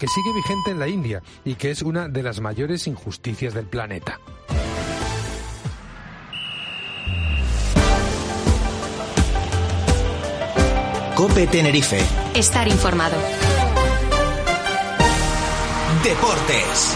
que sigue vigente en la India y que es una de las mayores injusticias del planeta. COPE Tenerife. Estar informado. Deportes.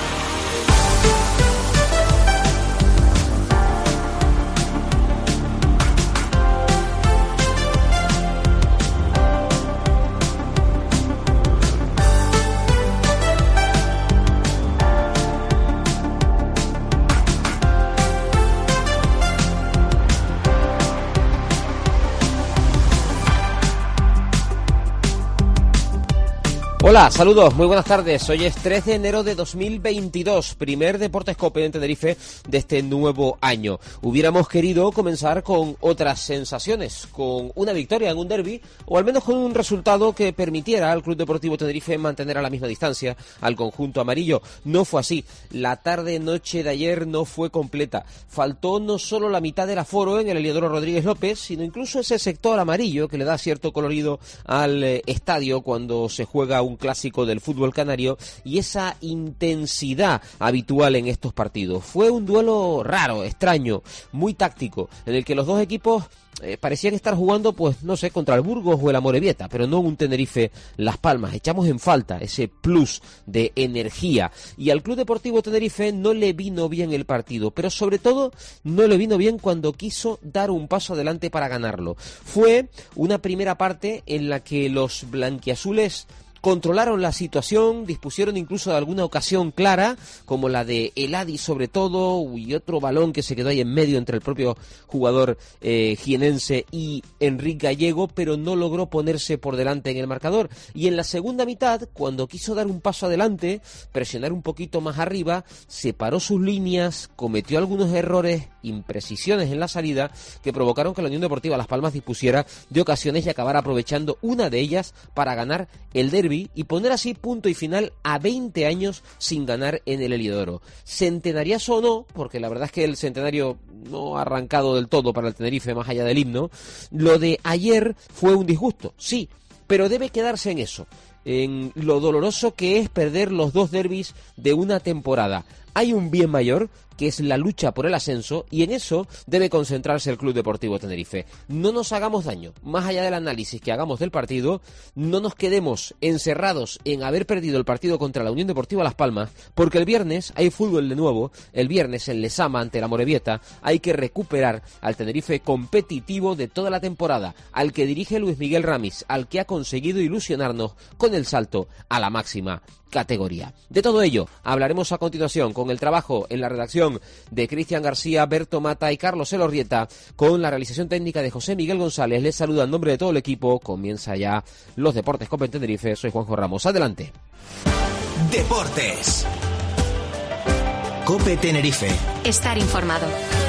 Hola, saludos, muy buenas tardes. Hoy es 3 de enero de 2022, primer Deportes COPE en Tenerife de este nuevo año. Hubiéramos querido comenzar con otras sensaciones, con una victoria en un derbi, o al menos con un resultado que permitiera al Club Deportivo Tenerife mantener a la misma distancia al conjunto amarillo. No fue así. La tarde-noche de ayer no fue completa. Faltó no solo la mitad del aforo en el Heliodoro Rodríguez López, sino incluso ese sector amarillo que le da cierto colorido al estadio cuando se juega un clásico del fútbol canario, y esa intensidad habitual en estos partidos. Fue un duelo raro, extraño, muy táctico, en el que los dos equipos parecían estar jugando, pues no sé, contra el Burgos o el Amorebieta, pero no un Tenerife Las Palmas. Echamos en falta ese plus de energía, y al Club Deportivo Tenerife no le vino bien el partido, pero sobre todo no le vino bien cuando quiso dar un paso adelante para ganarlo. Fue una primera parte en la que los blanquiazules controlaron la situación, dispusieron incluso de alguna ocasión clara, como la de Eladi sobre todo, y otro balón que se quedó ahí en medio entre el propio jugador jienense y Enrique Gallego, pero no logró ponerse por delante en el marcador. Y en la segunda mitad, cuando quiso dar un paso adelante, presionar un poquito más arriba, separó sus líneas, cometió algunos errores, imprecisiones en la salida, que provocaron que la Unión Deportiva Las Palmas dispusiera de ocasiones y acabara aprovechando una de ellas para ganar el derbi y poner así punto y final a 20 años sin ganar en el Heliodoro. Centenariazo o no, porque la verdad es que el centenario no ha arrancado del todo para el Tenerife más allá del himno. Lo de ayer fue un disgusto, sí, pero debe quedarse en eso, en lo doloroso que es perder los dos derbis de una temporada. Hay un bien mayor, que es la lucha por el ascenso, y en eso debe concentrarse el Club Deportivo Tenerife. No nos hagamos daño, más allá del análisis que hagamos del partido, no nos quedemos encerrados en haber perdido el partido contra la Unión Deportiva Las Palmas, porque el viernes hay fútbol de nuevo, el viernes en Lezama ante la Amorebieta. Hay que recuperar al Tenerife competitivo de toda la temporada, al que dirige Luis Miguel Ramis, al que ha conseguido ilusionarnos con el salto a la máxima categoría. De todo ello hablaremos a continuación, con el trabajo en la redacción de Cristian García, Berto Mata y Carlos Elorrieta, con la realización técnica de José Miguel González. Les saluda en nombre de todo el equipo. Comienza ya los Deportes COPE en Tenerife. Soy Juanjo Ramos. Adelante. Deportes. COPE Tenerife. Estar informado.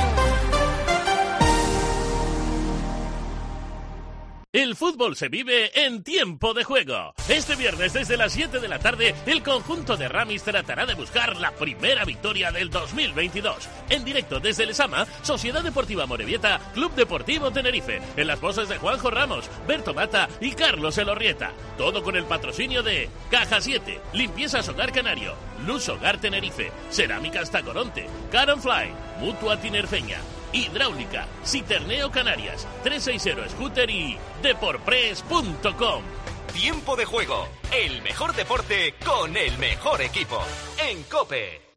El fútbol se vive en tiempo de juego. Este viernes desde las 7 de la tarde, el conjunto de Ramis tratará de buscar la primera victoria del 2022. En directo desde Lezama, Sociedad Deportiva Amorebieta, Club Deportivo Tenerife, en las voces de Juanjo Ramos, Berto Mata y Carlos Elorrieta. Todo con el patrocinio de Caja 7, Limpiezas Hogar Canario, Luz Hogar Tenerife, Cerámicas Tacoronte, Car & Fly, Mutua Tinerfeña, Hidráulica, Citerneo Canarias, 360 Scooter y deporpress.com. Tiempo de juego, el mejor deporte con el mejor equipo. En COPE.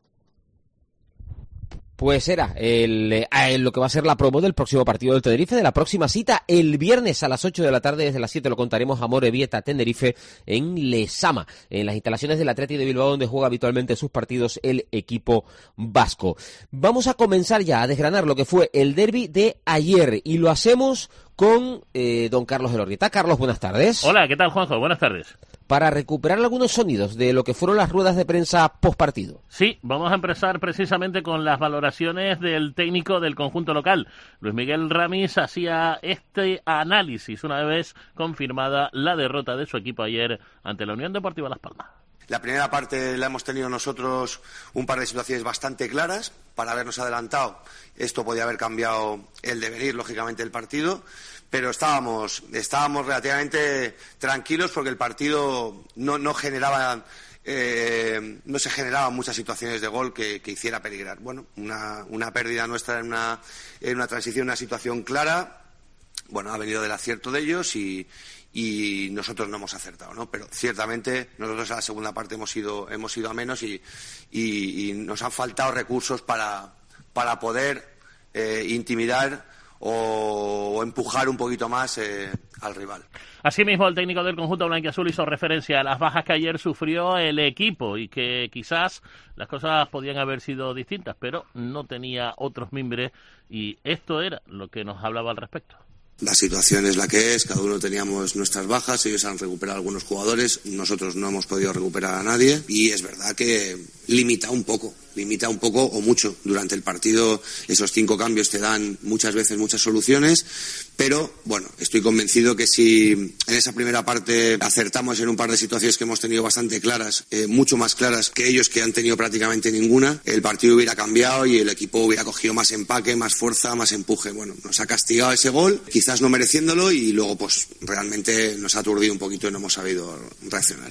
Pues era lo que va a ser la promo del próximo partido del Tenerife, de la próxima cita el viernes a las 8 de la tarde. Desde las 7 lo contaremos. Amorebieta Tenerife en Lezama, en las instalaciones del Athletic de Bilbao, donde juega habitualmente sus partidos el equipo vasco. Vamos a comenzar ya a desgranar lo que fue el derbi de ayer, y lo hacemos con don Carlos Elorrieta. Carlos, buenas tardes. Hola, ¿qué tal, Juanjo? Buenas tardes. Para recuperar algunos sonidos de lo que fueron las ruedas de prensa postpartido. Sí, vamos a empezar precisamente con las valoraciones del técnico del conjunto local. Luis Miguel Ramis hacía este análisis una vez confirmada la derrota de su equipo ayer ante la Unión Deportiva Las Palmas. La primera parte la hemos tenido nosotros un par de situaciones bastante claras para habernos adelantado. Esto podía haber cambiado el devenir, lógicamente, del partido, pero estábamos relativamente tranquilos porque el partido no generaba no se generaban muchas situaciones de gol que hiciera peligrar. Bueno, una pérdida nuestra en una transición, una situación clara. Bueno, ha venido del acierto de ellos y nosotros no hemos acertado, ¿no? Pero ciertamente nosotros a la segunda parte hemos ido a menos y nos han faltado recursos para poder intimidar o empujar un poquito más al rival. Asimismo, el técnico del conjunto blanquiazul hizo referencia a las bajas que ayer sufrió el equipo y que quizás las cosas podían haber sido distintas, pero no tenía otros mimbres y esto era lo que nos hablaba al respecto. La situación es la que es, cada uno teníamos nuestras bajas, ellos han recuperado algunos jugadores, nosotros no hemos podido recuperar a nadie y es verdad que limita un poco o mucho. Durante el partido esos 5 cambios te dan muchas veces muchas soluciones, pero bueno, estoy convencido que si en esa primera parte acertamos en un par de situaciones que hemos tenido bastante claras, mucho más claras que ellos que han tenido prácticamente ninguna, el partido hubiera cambiado y el equipo hubiera cogido más empaque, más fuerza, más empuje. Bueno, nos ha castigado ese gol, quizás no mereciéndolo y luego pues realmente nos ha aturdido un poquito y no hemos sabido reaccionar.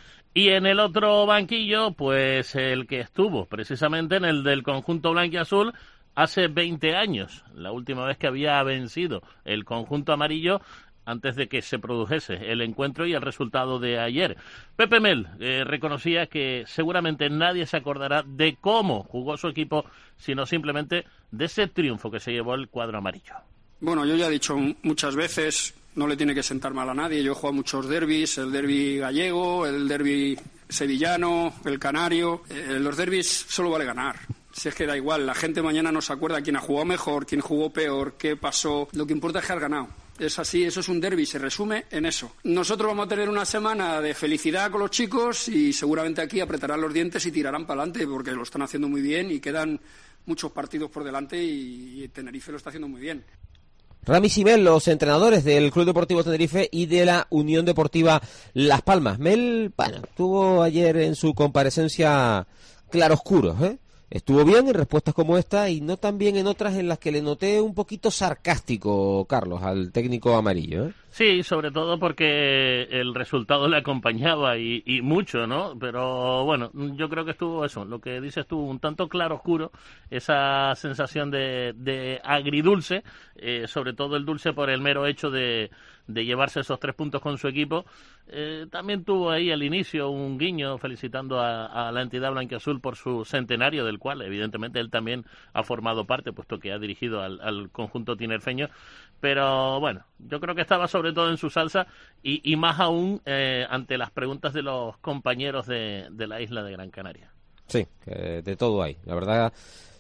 Y en el otro banquillo, pues el que estuvo precisamente en el del conjunto blanquiazul hace 20 años, la última vez que había vencido el conjunto amarillo antes de que se produjese el encuentro y el resultado de ayer. Pepe Mel reconocía que seguramente nadie se acordará de cómo jugó su equipo, sino simplemente de ese triunfo que se llevó el cuadro amarillo. Bueno, yo ya he dicho muchas veces, no le tiene que sentar mal a nadie. Yo he jugado muchos derbis, el derbi gallego, el derbi sevillano, el canario. Los derbis solo vale ganar. Si es que da igual, la gente mañana no se acuerda quién ha jugado mejor, quién jugó peor, qué pasó. Lo que importa es que has ganado. Es así, eso es un derbi, se resume en eso. Nosotros vamos a tener una semana de felicidad con los chicos y seguramente aquí apretarán los dientes y tirarán para adelante porque lo están haciendo muy bien y quedan muchos partidos por delante y Tenerife lo está haciendo muy bien. Ramis y Mel, los entrenadores del Club Deportivo Tenerife y de la Unión Deportiva Las Palmas. Mel, bueno, tuvo ayer en su comparecencia claroscuros, ¿eh? Estuvo bien en respuestas como esta y no tan bien en otras en las que le noté un poquito sarcástico, Carlos, al técnico amarillo, ¿eh? Sí, sobre todo porque el resultado le acompañaba y mucho, ¿no? Pero bueno, yo creo que estuvo eso, lo que dices tú, un tanto claroscuro, esa sensación de agridulce, sobre todo el dulce por el mero hecho de llevarse esos 3 puntos con su equipo. También tuvo ahí al inicio un guiño felicitando a la entidad blanquiazul por su centenario, del cual evidentemente él también ha formado parte, puesto que ha dirigido al conjunto tinerfeño. Pero bueno, yo creo que estaba sobre todo en su salsa y más aún ante las preguntas de los compañeros de la isla de Gran Canaria. Sí, de todo hay. La verdad,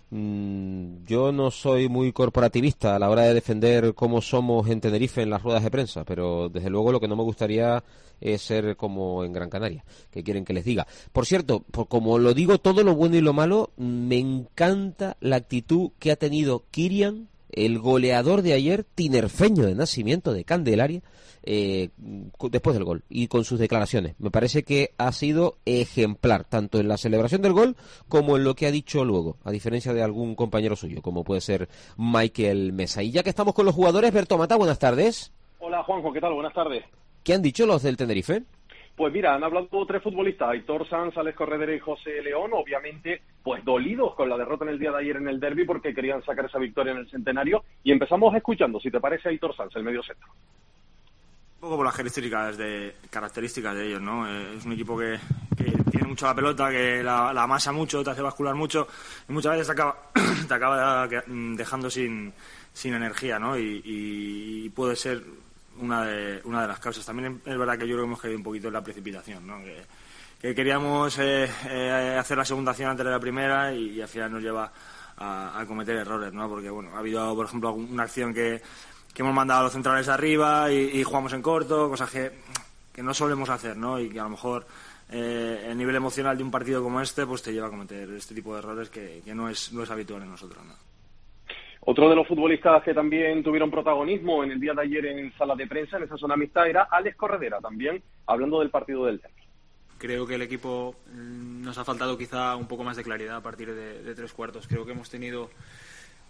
yo no soy muy corporativista a la hora de defender cómo somos en Tenerife en las ruedas de prensa, pero desde luego lo que no me gustaría es ser como en Gran Canaria, que quieren que les diga. Por cierto, como lo digo todo lo bueno y lo malo, me encanta la actitud que ha tenido Kirian, el goleador de ayer, tinerfeño de nacimiento de Candelaria, después del gol y con sus declaraciones. Me parece que ha sido ejemplar, tanto en la celebración del gol como en lo que ha dicho luego, a diferencia de algún compañero suyo, como puede ser Michael Mesa. Y ya que estamos con los jugadores, Berto Mata, buenas tardes. Hola Juanjo, ¿qué tal? Buenas tardes. ¿Qué han dicho los del Tenerife? Pues mira, han hablado 3 futbolistas, Aitor Sanz, Alex Corredera y José León, obviamente pues dolidos con la derrota en el día de ayer en el derbi porque querían sacar esa victoria en el centenario. Y empezamos escuchando, si te parece, Aitor Sanz, el medio centro. Un poco por las características de ellos, ¿no? Es un equipo que tiene mucho la pelota, que la amasa mucho, te hace bascular mucho y muchas veces te acaba dejando sin energía, ¿no? Y puede ser una de las causas. También es verdad que yo creo que hemos caído un poquito en la precipitación, ¿no? Que queríamos hacer la segunda acción antes de la primera y al final nos lleva a cometer errores, ¿no? Porque bueno, ha habido, por ejemplo, una acción que hemos mandado a los centrales arriba y jugamos en corto, cosas que no solemos hacer, ¿no? Y que a lo mejor el nivel emocional de un partido como este pues te lleva a cometer este tipo de errores que no es habitual en nosotros, ¿no? Otro de los futbolistas que también tuvieron protagonismo en el día de ayer en sala de prensa, en esa zona mixta, era Alex Corredera, también hablando del partido del derbi. Creo que el equipo nos ha faltado quizá un poco más de claridad a partir de 3 cuartos. Creo que hemos tenido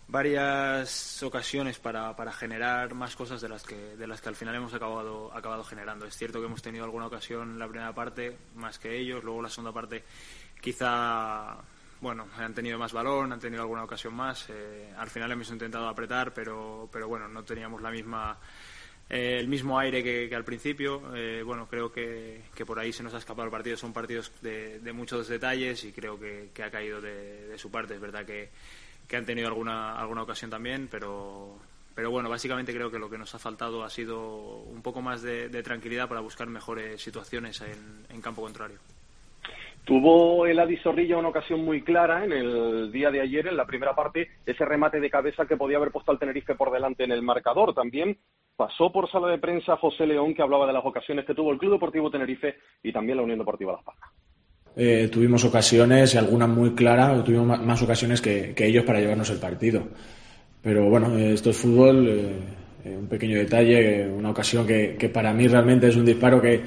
varias ocasiones para generar más cosas de las que al final hemos acabado generando. Es cierto que hemos tenido alguna ocasión en la primera parte más que ellos, luego la segunda parte quizá han tenido más balón, han tenido alguna ocasión más. Al final hemos intentado apretar, pero bueno, no teníamos el mismo aire que al principio. Creo que por ahí se nos ha escapado el partido. Son partidos de muchos detalles y creo que ha caído de su parte. Es verdad que han tenido alguna ocasión también, pero bueno, básicamente creo que lo que nos ha faltado ha sido un poco más de tranquilidad para buscar mejores situaciones en campo contrario. Tuvo el Adi Zorrilla una ocasión muy clara en el día de ayer, en la primera parte, ese remate de cabeza que podía haber puesto al Tenerife por delante en el marcador. También pasó por sala de prensa José León, que hablaba de las ocasiones que tuvo el Club Deportivo Tenerife y también la Unión Deportiva Las Palmas. Tuvimos ocasiones, y algunas muy claras, tuvimos más ocasiones que ellos para llevarnos el partido. Pero bueno, esto es fútbol, un pequeño detalle, una ocasión que para mí realmente es un disparo que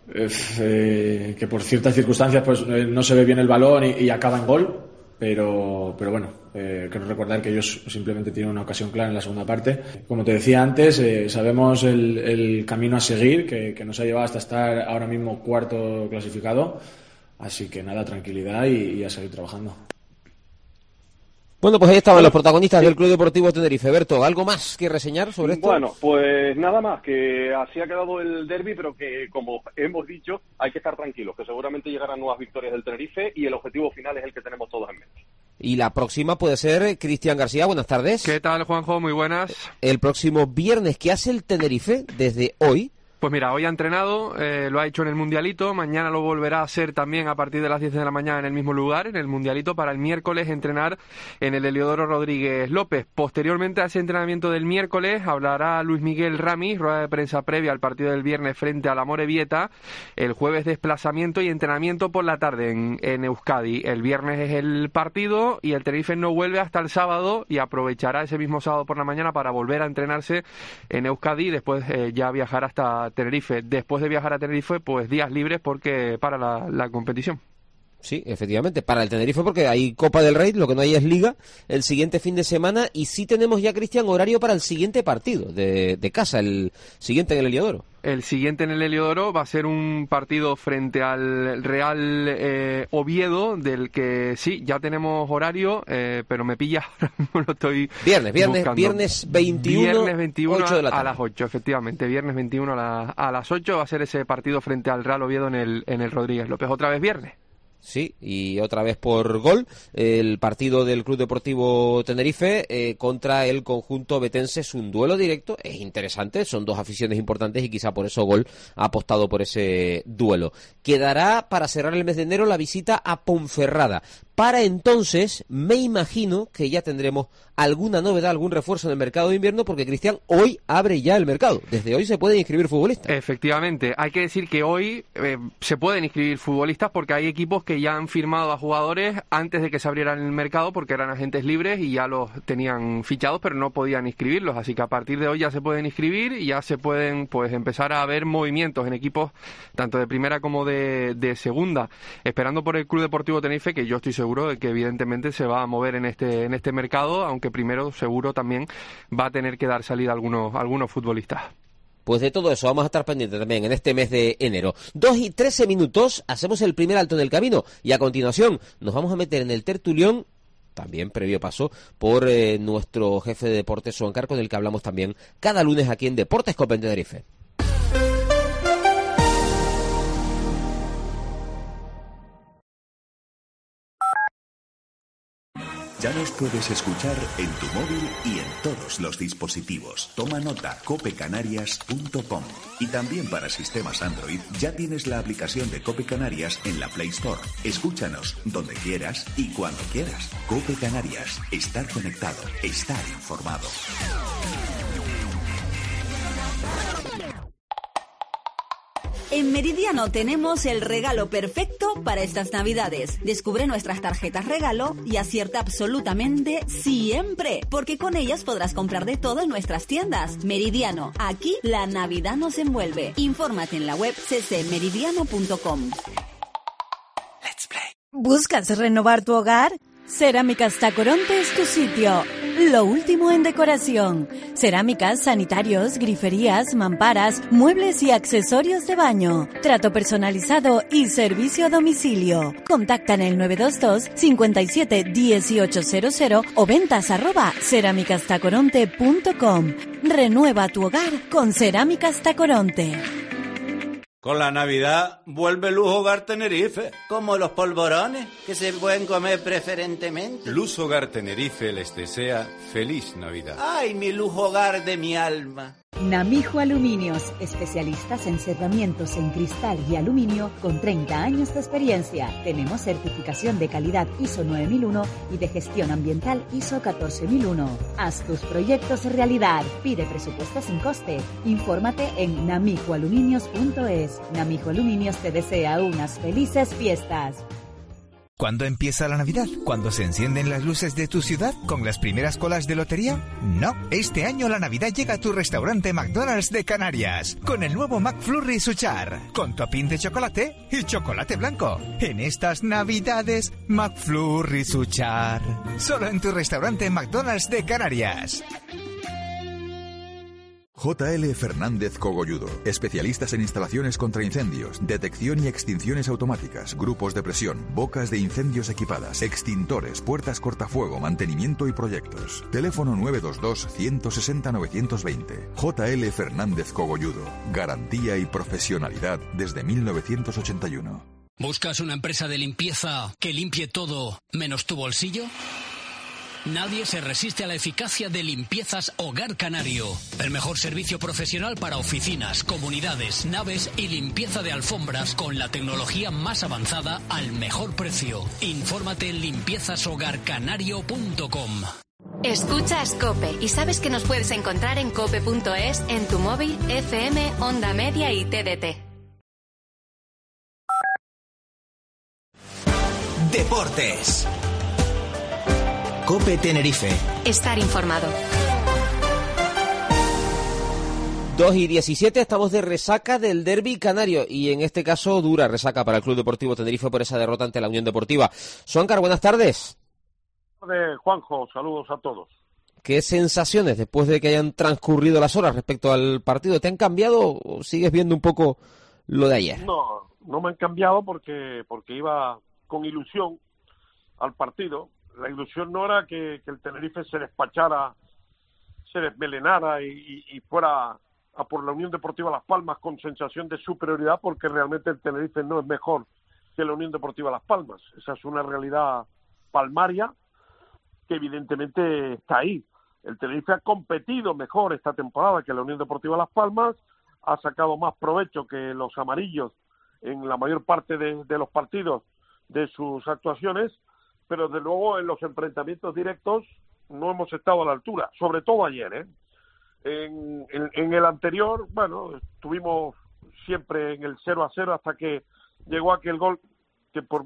por ciertas circunstancias pues no se ve bien el balón y acaba en gol. Pero bueno, quiero recordar que ellos simplemente tienen una ocasión clara en la segunda parte. Como te decía antes, sabemos el camino a seguir que nos ha llevado hasta estar ahora mismo cuarto clasificado, así que nada, tranquilidad y a seguir trabajando. Bueno, pues ahí estaban los protagonistas del Club Deportivo Tenerife. Berto, ¿algo más que reseñar sobre esto? Bueno, pues nada más, que así ha quedado el derbi, pero que, como hemos dicho, hay que estar tranquilos, que seguramente llegarán nuevas victorias del Tenerife y el objetivo final es el que tenemos todos en mente. Y la próxima puede ser Cristian García. Buenas tardes. ¿Qué tal, Juanjo? Muy buenas. El próximo viernes, ¿qué hace el Tenerife desde hoy? Pues mira, hoy ha entrenado, lo ha hecho en el Mundialito, mañana lo volverá a hacer también a partir de las 10 de la mañana en el mismo lugar, en el Mundialito, para el miércoles entrenar en el Heliodoro Rodríguez López. Posteriormente a ese entrenamiento del miércoles hablará Luis Miguel Ramis, rueda de prensa previa al partido del viernes frente a la Amorebieta, el jueves desplazamiento y entrenamiento por la tarde en Euskadi. El viernes es el partido y el Tenerife no vuelve hasta el sábado y aprovechará ese mismo sábado por la mañana para volver a entrenarse en Euskadi y después ya viajar hasta Tenerife. Después de viajar a Tenerife, pues días libres porque para la competición. Sí, efectivamente, para el Tenerife porque hay Copa del Rey, lo que no hay es Liga el siguiente fin de semana y sí tenemos ya, Cristian, horario para el siguiente partido de casa, el siguiente en el Heliodoro. El siguiente en el Heliodoro va a ser un partido frente al Real Oviedo, del que sí, ya tenemos horario, pero me pilla, no lo estoy Viernes 21, viernes 21 8 de la tarde. A las 8, efectivamente, viernes 21 a las 8 va a ser ese partido frente al Real Oviedo en el Rodríguez López, otra vez viernes. Sí, y otra vez por gol, el partido del Club Deportivo Tenerife contra el conjunto betense es un duelo directo, es interesante, son dos aficiones importantes y quizá por eso Gol ha apostado por ese duelo. Quedará para cerrar el mes de enero la visita a Ponferrada. Para entonces, me imagino que ya tendremos alguna novedad, algún refuerzo en el mercado de invierno, porque, Cristian, hoy abre ya el mercado. Desde hoy se pueden inscribir futbolistas. Efectivamente, hay que decir que hoy se pueden inscribir futbolistas porque hay equipos que ya han firmado a jugadores antes de que se abriera el mercado porque eran agentes libres y ya los tenían fichados, pero no podían inscribirlos. Así que a partir de hoy ya se pueden inscribir y ya se pueden pues empezar a ver movimientos en equipos tanto de primera como de segunda, esperando por el Club Deportivo Tenerife, que yo estoy seguro de que evidentemente se va a mover en este mercado, aunque primero seguro también va a tener que dar salida a algunos futbolistas. Pues de todo eso vamos a estar pendientes también en este mes de enero. 2:13, hacemos el primer alto en el camino y a continuación nos vamos a meter en el tertulión, también previo paso por nuestro jefe de deportes, Suancar, con el que hablamos también cada lunes aquí en Deportes Cope en Tenerife. Ya nos puedes escuchar en tu móvil y en todos los dispositivos. Toma nota, copecanarias.com. Y también para sistemas Android ya tienes la aplicación de Cope Canarias en la Play Store. Escúchanos donde quieras y cuando quieras. Cope Canarias. Estar conectado. Estar informado. En Meridiano tenemos el regalo perfecto para estas Navidades. Descubre nuestras tarjetas regalo y acierta absolutamente siempre, porque con ellas podrás comprar de todo en nuestras tiendas. Meridiano, aquí la Navidad nos envuelve. Infórmate en la web ccmeridiano.com. ¿Buscas renovar tu hogar? Cerámicas Tacoronte es tu sitio. Lo último en decoración. Cerámicas, sanitarios, griferías, mamparas, muebles y accesorios de baño. Trato personalizado y servicio a domicilio. Contacta en el 922 57 1800 o ventas@cerámicastacoronte.com. Renueva tu hogar con Cerámicas Tacoronte. Con la Navidad vuelve Luz Hogar Tenerife. Como los polvorones, que se pueden comer preferentemente. Luz Hogar Tenerife les desea feliz Navidad. ¡Ay, mi Luz Hogar de mi alma! Namijo Aluminios, especialistas en cerramientos en cristal y aluminio con 30 años de experiencia. Tenemos certificación de calidad ISO 9001 y de gestión ambiental ISO 14001. Haz tus proyectos realidad. Pide presupuesto sin coste. Infórmate en namijoaluminios.es. Namijo Aluminios te desea unas felices fiestas. ¿Cuándo empieza la Navidad? ¿Cuándo se encienden las luces de tu ciudad? ¿Con las primeras colas de lotería? No, este año la Navidad llega a tu restaurante McDonald's de Canarias, con el nuevo McFlurry Suchar, con topping de chocolate y chocolate blanco. En estas Navidades, McFlurry Suchar, solo en tu restaurante McDonald's de Canarias. JL Fernández Cogolludo, especialistas en instalaciones contra incendios, detección y extinciones automáticas, grupos de presión, bocas de incendios equipadas, extintores, puertas cortafuego, mantenimiento y proyectos. Teléfono 922-160-920. JL Fernández Cogolludo, garantía y profesionalidad desde 1981. ¿Buscas una empresa de limpieza que limpie todo menos tu bolsillo? Nadie se resiste a la eficacia de Limpiezas Hogar Canario. El mejor servicio profesional para oficinas, comunidades, naves y limpieza de alfombras con la tecnología más avanzada al mejor precio. Infórmate en limpiezashogarcanario.com. Escuchas COPE y sabes que nos puedes encontrar en cope.es, en tu móvil, FM, Onda Media y TDT. Deportes. COPE Tenerife. Estar informado. 2:17, estamos de resaca del derbi canario y en este caso dura resaca para el Club Deportivo Tenerife por esa derrota ante la Unión Deportiva. Suancar, buenas tardes. Juanjo, saludos a todos. ¿Qué sensaciones después de que hayan transcurrido las horas respecto al partido? ¿Te han cambiado o sigues viendo un poco lo de ayer? No me han cambiado porque iba con ilusión al partido. La ilusión no era que el Tenerife se despachara, se desmelenara y fuera a por la Unión Deportiva Las Palmas con sensación de superioridad, porque realmente el Tenerife no es mejor que la Unión Deportiva Las Palmas. Esa es una realidad palmaria que evidentemente está ahí. El Tenerife ha competido mejor esta temporada que la Unión Deportiva Las Palmas, ha sacado más provecho que los amarillos en la mayor parte de los partidos de sus actuaciones, pero de luego en los enfrentamientos directos no hemos estado a la altura, sobre todo ayer, En el anterior, bueno, estuvimos siempre en el 0-0 hasta que llegó aquel gol que por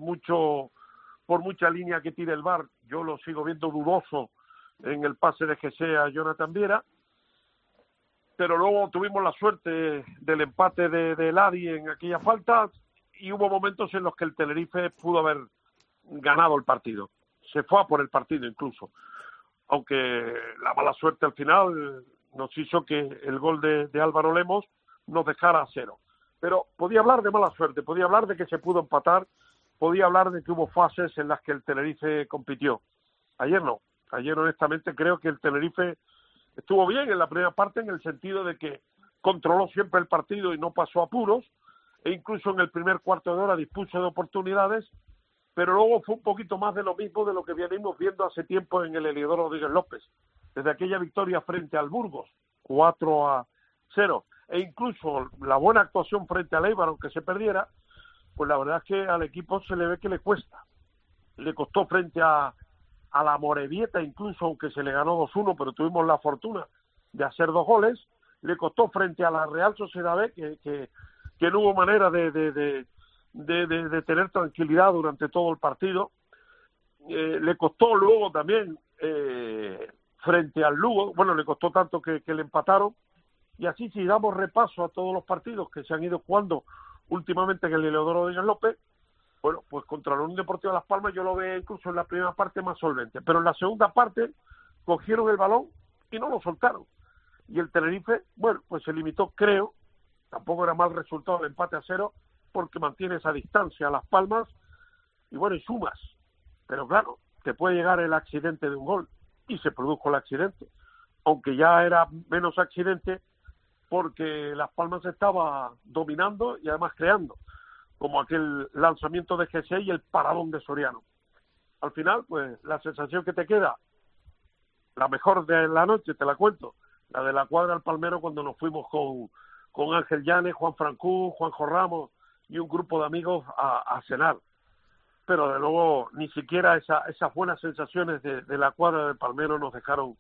mucha línea que tire el VAR, yo lo sigo viendo dudoso en el pase de José a Jonathan Viera, pero luego tuvimos la suerte del empate de Eladi en aquella falta y hubo momentos en los que el Tenerife pudo haber ganado el partido, se fue a por el partido incluso, aunque la mala suerte al final nos hizo que el gol de Álvaro Lemos nos dejara a 0, pero podía hablar de mala suerte, podía hablar de que se pudo empatar, podía hablar de que hubo fases en las que el Tenerife compitió. Ayer no, ayer honestamente creo que el Tenerife estuvo bien en la primera parte en el sentido de que controló siempre el partido y no pasó apuros, e incluso en el primer cuarto de hora dispuso de oportunidades, pero luego fue un poquito más de lo mismo de lo que venimos viendo hace tiempo en el Heliodoro Rodríguez López, desde aquella victoria frente al Burgos, 4-0, e incluso la buena actuación frente al Eibar, aunque se perdiera, pues la verdad es que al equipo se le ve que le cuesta. Le costó frente a la Morevieta, incluso aunque se le ganó 2-1, pero tuvimos la fortuna de hacer 2 goles, le costó frente a la Real Sociedad B, que no hubo manera de tener tranquilidad durante todo el partido. Le costó luego también frente al Lugo, bueno, le costó tanto que le empataron, y así si damos repaso a todos los partidos que se han ido jugando últimamente en el Heliodoro Rodríguez López, bueno, pues contra la Unión Deportiva Las Palmas yo lo veo incluso en la primera parte más solvente, pero en la segunda parte cogieron el balón y no lo soltaron. Y el Tenerife, bueno, pues se limitó, creo, tampoco era mal resultado el empate a 0, porque mantiene esa distancia a Las Palmas, y bueno, y sumas. Pero claro, te puede llegar el accidente de un gol, y se produjo el accidente. Aunque ya era menos accidente, porque Las Palmas estaba dominando y además creando, como aquel lanzamiento de G6 y el paradón de Soriano. Al final, pues, la sensación que te queda, la mejor de la noche, te la cuento, la de la cuadra del Palmero cuando nos fuimos con Ángel Llanes, Juan Francú, Juanjo Ramos y un grupo de amigos a cenar. Pero de luego ni siquiera esas buenas sensaciones de la cuadra del Palmero nos dejaron,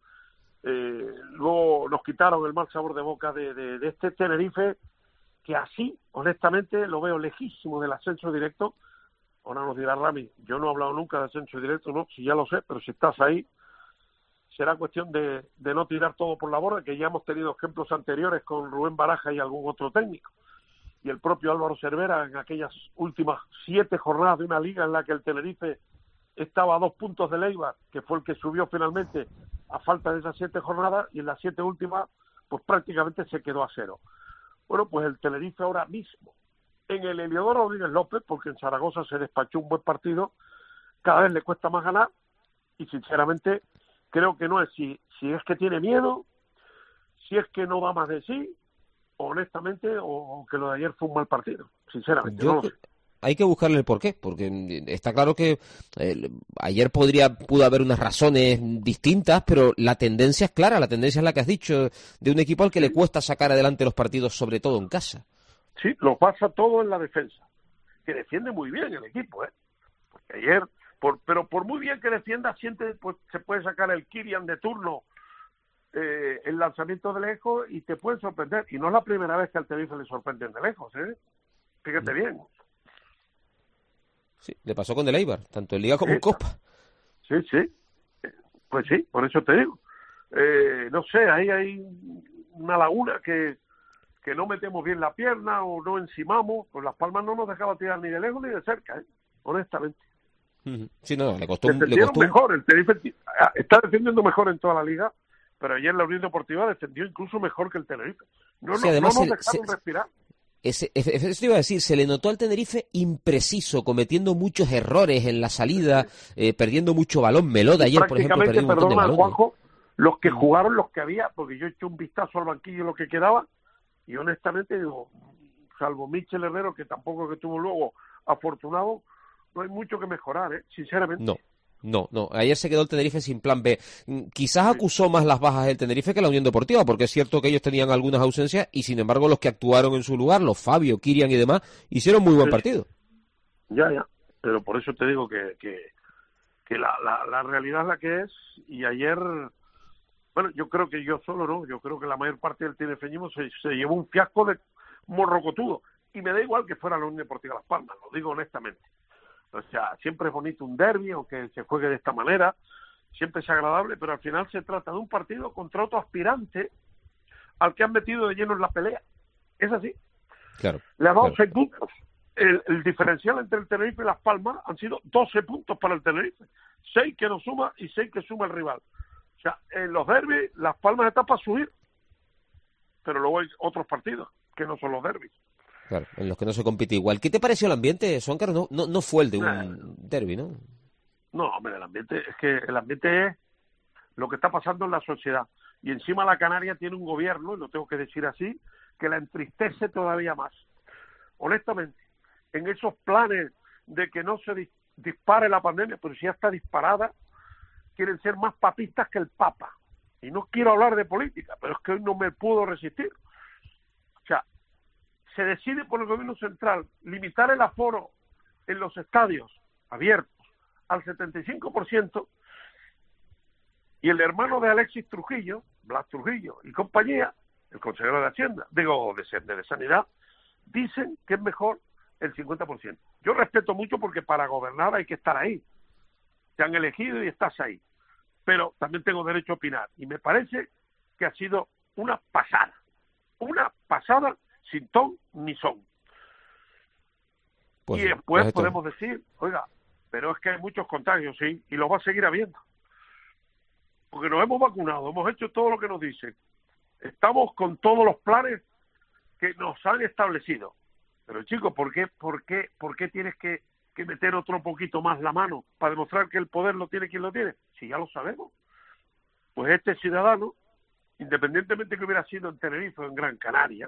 luego nos quitaron el mal sabor de boca de este Tenerife, que así, honestamente, lo veo lejísimo del ascenso directo. Ahora nos dirá Rami, yo no he hablado nunca de ascenso directo, no, si ya lo sé, pero si estás ahí, será cuestión de no tirar todo por la borda, que ya hemos tenido ejemplos anteriores con Rubén Baraja y algún otro técnico. Y el propio Álvaro Cervera en aquellas últimas 7 jornadas de una liga en la que el Tenerife estaba a 2 puntos de Eibar, que fue el que subió finalmente a falta de esas 7 jornadas, y en las 7 últimas, pues prácticamente se quedó a 0. Bueno, pues el Tenerife ahora mismo, en el Heliodoro Rodríguez López, porque en Zaragoza se despachó un buen partido, cada vez le cuesta más ganar, y sinceramente creo que no es si es que tiene miedo, si es que no da más de sí, honestamente, o que lo de ayer fue un mal partido, sinceramente. No lo sé. Hay que buscarle el porqué, porque está claro que ayer pudo haber unas razones distintas, pero la tendencia es clara, la tendencia es la que has dicho, de un equipo al que le cuesta sacar adelante los partidos, sobre todo en casa. Sí, lo pasa todo en la defensa, que defiende muy bien el equipo, porque ayer, pero por muy bien que defienda, siempre pues, se puede sacar el Kirian de turno, el lanzamiento de lejos, y te puede sorprender, y no es la primera vez que al Tenerife le sorprenden de lejos, fíjate bien. Sí, le pasó con el Eibar, tanto en Liga como en Copa. Sí, pues sí, por eso te digo. No sé, ahí hay una laguna que no metemos bien la pierna o no encimamos, pues Las Palmas no nos dejaba tirar ni de lejos ni de cerca, honestamente. Sí, no, le costó mejor, el Tenerife está defendiendo mejor en toda la liga, pero ayer la Unión Deportiva defendió incluso mejor que el Tenerife. No nos dejaron respirar. Eso te iba a decir, se le notó al Tenerife impreciso, cometiendo muchos errores en la salida, perdiendo mucho balón. Melode ayer, por ejemplo, perdió un montón de balón. Juanjo, los que jugaron, los que había, porque yo he hecho un vistazo al banquillo lo que quedaba, y honestamente digo, salvo Michel Herrero, que tampoco que tuvo luego afortunado, no hay mucho que mejorar, sinceramente. No, ayer se quedó el Tenerife sin plan B. Quizás acusó más las bajas del Tenerife que la Unión Deportiva, porque es cierto que ellos tenían algunas ausencias y sin embargo los que actuaron en su lugar, los Fabio, Kirian y demás, hicieron muy buen partido. Ya, pero por eso te digo que la realidad es la que es, y ayer, bueno, yo creo que yo creo que la mayor parte del tenefeñismo se llevó un fiasco de morrocotudo, y me da igual que fuera la Unión Deportiva Las Palmas, lo digo honestamente. O sea, siempre es bonito un derbi, aunque se juegue de esta manera, siempre es agradable, pero al final se trata de un partido contra otro aspirante al que han metido de lleno en la pelea. Es así. Claro. Le ha dado 6 puntos. El diferencial entre el Tenerife y Las Palmas han sido 12 puntos para el Tenerife. 6 que nos suma y 6 que suma el rival. O sea, en los derbis, Las Palmas está para subir, pero luego hay otros partidos que no son los derbis. Claro, en los que no se compite igual. ¿Qué te pareció el ambiente, Sonkar? No fue el de un derbi, ¿no? No, hombre, el ambiente es lo que está pasando en la sociedad. Y encima la Canaria tiene un gobierno, y lo tengo que decir así, que la entristece todavía más. Honestamente, en esos planes de que no se dispare la pandemia, pero si ya está disparada, quieren ser más papistas que el Papa. Y no quiero hablar de política, pero es que hoy no me puedo resistir. O sea, se decide por el gobierno central limitar el aforo en los estadios abiertos al 75%, y el hermano de Alexis Trujillo, Blas Trujillo y compañía, el consejero de Hacienda, de Sanidad, dicen que es mejor el 50%. Yo respeto mucho porque para gobernar hay que estar ahí. Te han elegido y estás ahí. Pero también tengo derecho a opinar. Y me parece que ha sido una pasada sin ton ni son. Pues y después podemos decir, oiga, pero es que hay muchos contagios, sí, y los va a seguir habiendo. porque nos hemos vacunado, hemos hecho todo lo que nos dicen, estamos con todos los planes que nos han establecido. Pero chicos, ¿por qué tienes que meter otro poquito más la mano para demostrar que el poder lo tiene quien lo tiene? Si ya lo sabemos. Pues este ciudadano, independientemente que hubiera sido en Tenerife o en Gran Canaria,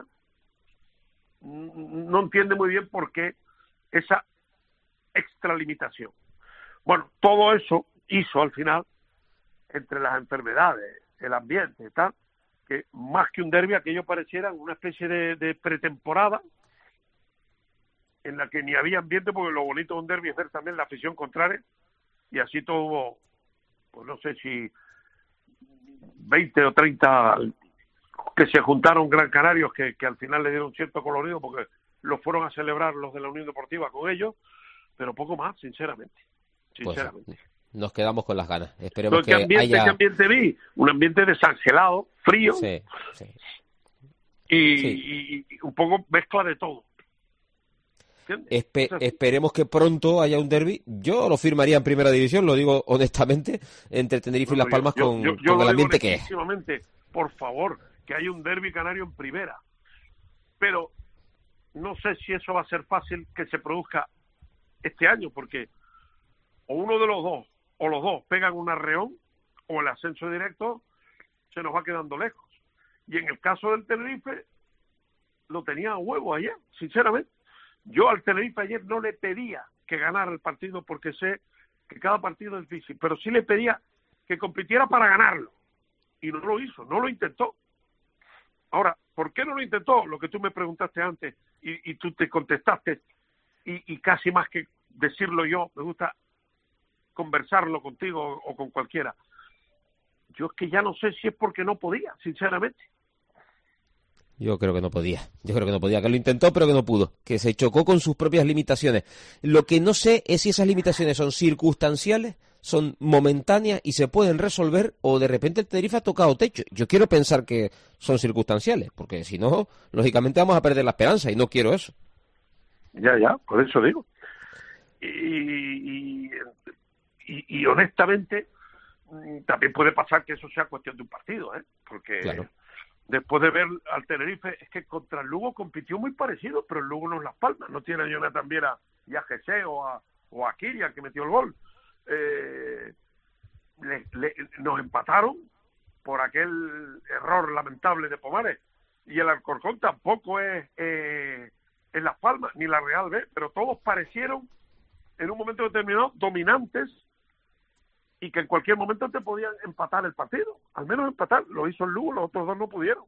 no entiende muy bien por qué esa extralimitación. Bueno, todo eso hizo al final, entre las enfermedades, el ambiente y tal, que más que un derbi aquello pareciera una especie de pretemporada en la que ni había ambiente, porque lo bonito de un derbi es ver también la afición contraria, y así todo hubo, pues no sé si 20 o 30 que se juntaron Gran Canarios que al final le dieron cierto colorido porque los fueron a celebrar los de la Unión Deportiva con ellos, pero poco más, sinceramente. Pues, nos quedamos con las ganas. Esperemos que ¿Qué ambiente vi? Un ambiente desangelado, frío, sí. Y un poco mezcla de todo. Esperemos que pronto haya un derbi. Yo lo firmaría en primera división, lo digo honestamente, entre Tenerife y Las Palmas con el ambiente que es. Por favor, que haya un derbi canario en primera. Pero no sé si eso va a ser fácil que se produzca este año, porque o uno de los dos, o los dos pegan un arreón, o el ascenso directo se nos va quedando lejos. Y en el caso del Tenerife, lo tenía a huevo ayer, sinceramente. Yo al Tenerife ayer no le pedía que ganara el partido porque sé que cada partido es difícil, pero sí le pedía que compitiera para ganarlo. Y no lo hizo, no lo intentó. Ahora, ¿por qué no lo intentó? Lo que tú me preguntaste antes y tú te contestaste, y casi más que decirlo yo, me gusta conversarlo contigo o con cualquiera. Yo es que ya no sé si es porque no podía, sinceramente. Yo creo que no podía, que lo intentó pero que no pudo, que se chocó con sus propias limitaciones. Lo que no sé es si esas limitaciones son circunstanciales, son momentáneas y se pueden resolver, o de repente el Tenerife ha tocado techo. Yo quiero pensar que son circunstanciales, porque si no, lógicamente vamos a perder la esperanza y no quiero eso. Ya, por eso digo. Y honestamente, también puede pasar que eso sea cuestión de un partido, porque... Claro. Después de ver al Tenerife, es que contra el Lugo compitió muy parecido, pero el Lugo no es Las Palmas, no tiene a Jonathan Viera y a Jesse o a Kirian que metió el gol. Nos empataron por aquel error lamentable de Pomares, y el Alcorcón tampoco es en Las Palmas ni la Real B, pero todos parecieron en un momento determinado dominantes y que en cualquier momento te podían empatar el partido, al menos empatar. Lo hizo el Lugo, los otros dos no pudieron.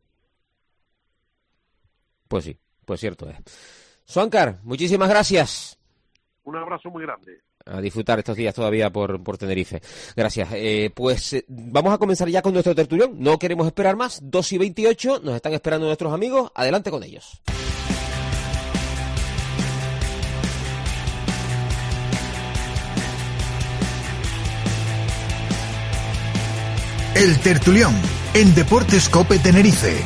Pues sí, pues cierto es. Suancar, muchísimas gracias. Un abrazo muy grande. A disfrutar estos días todavía por Tenerife. Gracias. Vamos a comenzar ya con nuestro tertulión. No queremos esperar más. 2:28, nos están esperando nuestros amigos. Adelante con ellos. El tertulión en Deportes Cope Tenerife.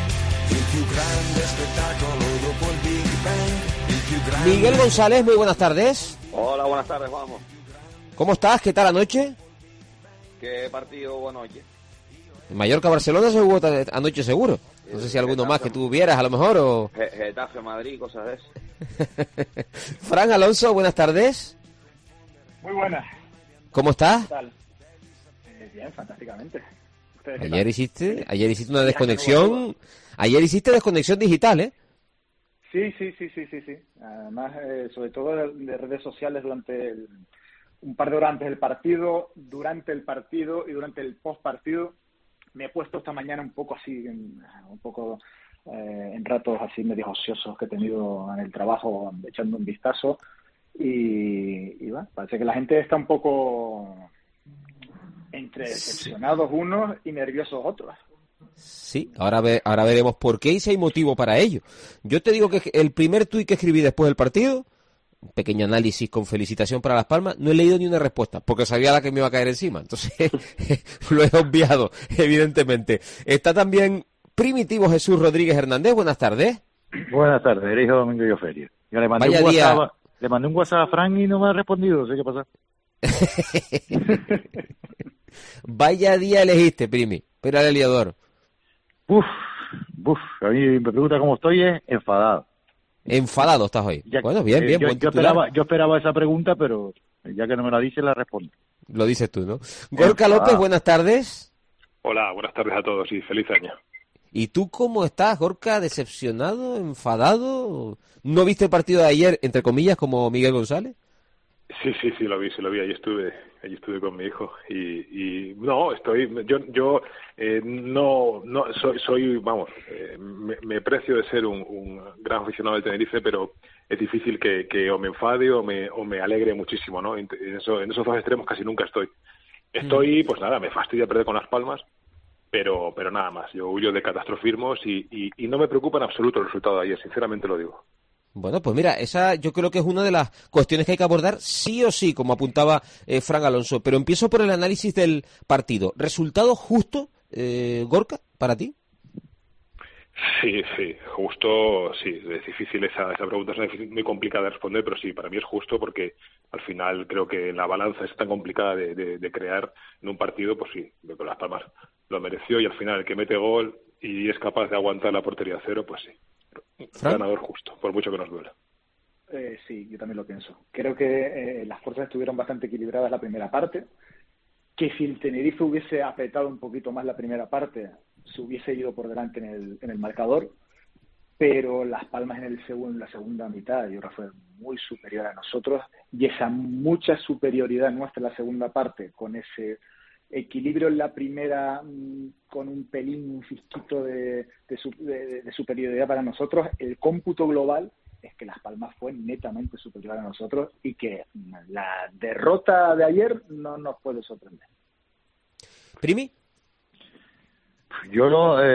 Miguel González, muy buenas tardes. Hola, buenas tardes, vamos. ¿Cómo estás? ¿Qué tal anoche? ¿Qué partido anoche? En Mallorca-Barcelona se jugó anoche seguro. No sé si alguno más que tú vieras a lo mejor o... Getafe, Madrid, cosas de eso. Fran Alonso, buenas tardes. Muy buenas. ¿Cómo estás? ¿Qué tal? Bien, fantásticamente. Ayer hiciste una desconexión. Ayer hiciste desconexión digital, ¿eh? Sí. Además, sobre todo de redes sociales durante un par de horas antes del partido, durante el partido y durante el post partido. Me he puesto esta mañana un poco así, en ratos así medio ociosos que he tenido en el trabajo, echando un vistazo. Y bueno, parece que la gente está un poco entre decepcionados unos y nerviosos otros. Sí, ahora veremos por qué y si hay motivo para ello. Yo te digo que el primer tuit que escribí después del partido, un pequeño análisis con felicitación para Las Palmas, no he leído ni una respuesta, porque sabía la que me iba a caer encima. Entonces, lo he obviado, evidentemente. Está también Primitivo Jesús Rodríguez Hernández. Buenas tardes. Buenas tardes, Erijo Domingo y Ofelia. Yo le mandé un WhatsApp a Fran y no me ha respondido, no sé qué pasa. Vaya día elegiste, Primi, pero al aliador. A mí me pregunta cómo estoy, es enfadado. Enfadado estás hoy. Bueno, bien, buen titular. Yo esperaba esa pregunta, pero ya que no me la dice, la respondo. Lo dices tú, ¿no? Gorka López, buenas tardes. Hola, buenas tardes a todos y feliz año. ¿Y tú cómo estás, Gorka? ¿Decepcionado? ¿Enfadado? ¿No viste el partido de ayer, entre comillas, como Miguel González? Sí, lo vi. Allí estuve con mi hijo y no, yo soy, me precio de ser un gran aficionado del Tenerife, pero es difícil que o me enfade o me alegre muchísimo, ¿no? En esos dos extremos casi nunca estoy. Pues nada, me fastidia perder con Las Palmas, pero nada más. Yo huyo de catastrofismos y no me preocupa en absoluto el resultado de ayer, sinceramente lo digo. Bueno, pues mira, esa yo creo que es una de las cuestiones que hay que abordar sí o sí, como apuntaba Fran Alonso. Pero empiezo por el análisis del partido. ¿Resultado justo, Gorka, para ti? Sí, justo, sí. Es difícil esa pregunta, es muy complicada de responder, pero sí, para mí es justo porque al final creo que la balanza es tan complicada de crear en un partido, pues sí, con Las Palmas lo mereció y al final el que mete gol y es capaz de aguantar la portería a cero, pues sí. ¿Fran? Ganador justo, por mucho que nos duela. Sí, yo también lo pienso. Creo que las fuerzas estuvieron bastante equilibradas la primera parte, que si el Tenerife hubiese apretado un poquito más la primera parte, se hubiese ido por delante en el marcador, pero Las Palmas en la segunda mitad, yo creo que fue muy superior a nosotros, y esa mucha superioridad nuestra en la segunda parte, con ese equilibrio en la primera, con un pelín, un fisquito de superioridad para nosotros, el cómputo global es que Las Palmas fue netamente superior a nosotros y que la derrota de ayer no nos puede sorprender. ¿Primi? Yo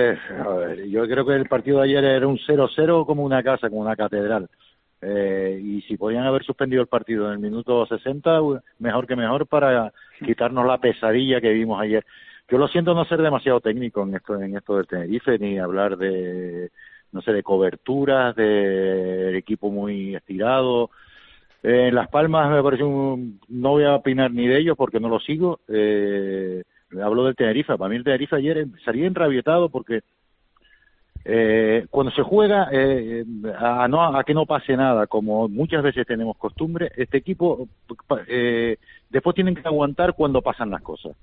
yo creo que el partido de ayer era un 0-0 como una casa, como una catedral. Y si podían haber suspendido el partido en el minuto 60, mejor que mejor para quitarnos la pesadilla que vimos ayer. Yo lo siento no ser demasiado técnico en esto del Tenerife, ni hablar de coberturas, de equipo muy estirado. En Las Palmas me parece no voy a opinar ni de ellos porque no lo sigo. Hablo del Tenerife. Para mí el Tenerife ayer salía enrabietado porque cuando se juega a que no pase nada, como muchas veces tenemos costumbre, este equipo después tienen que aguantar cuando pasan las cosas.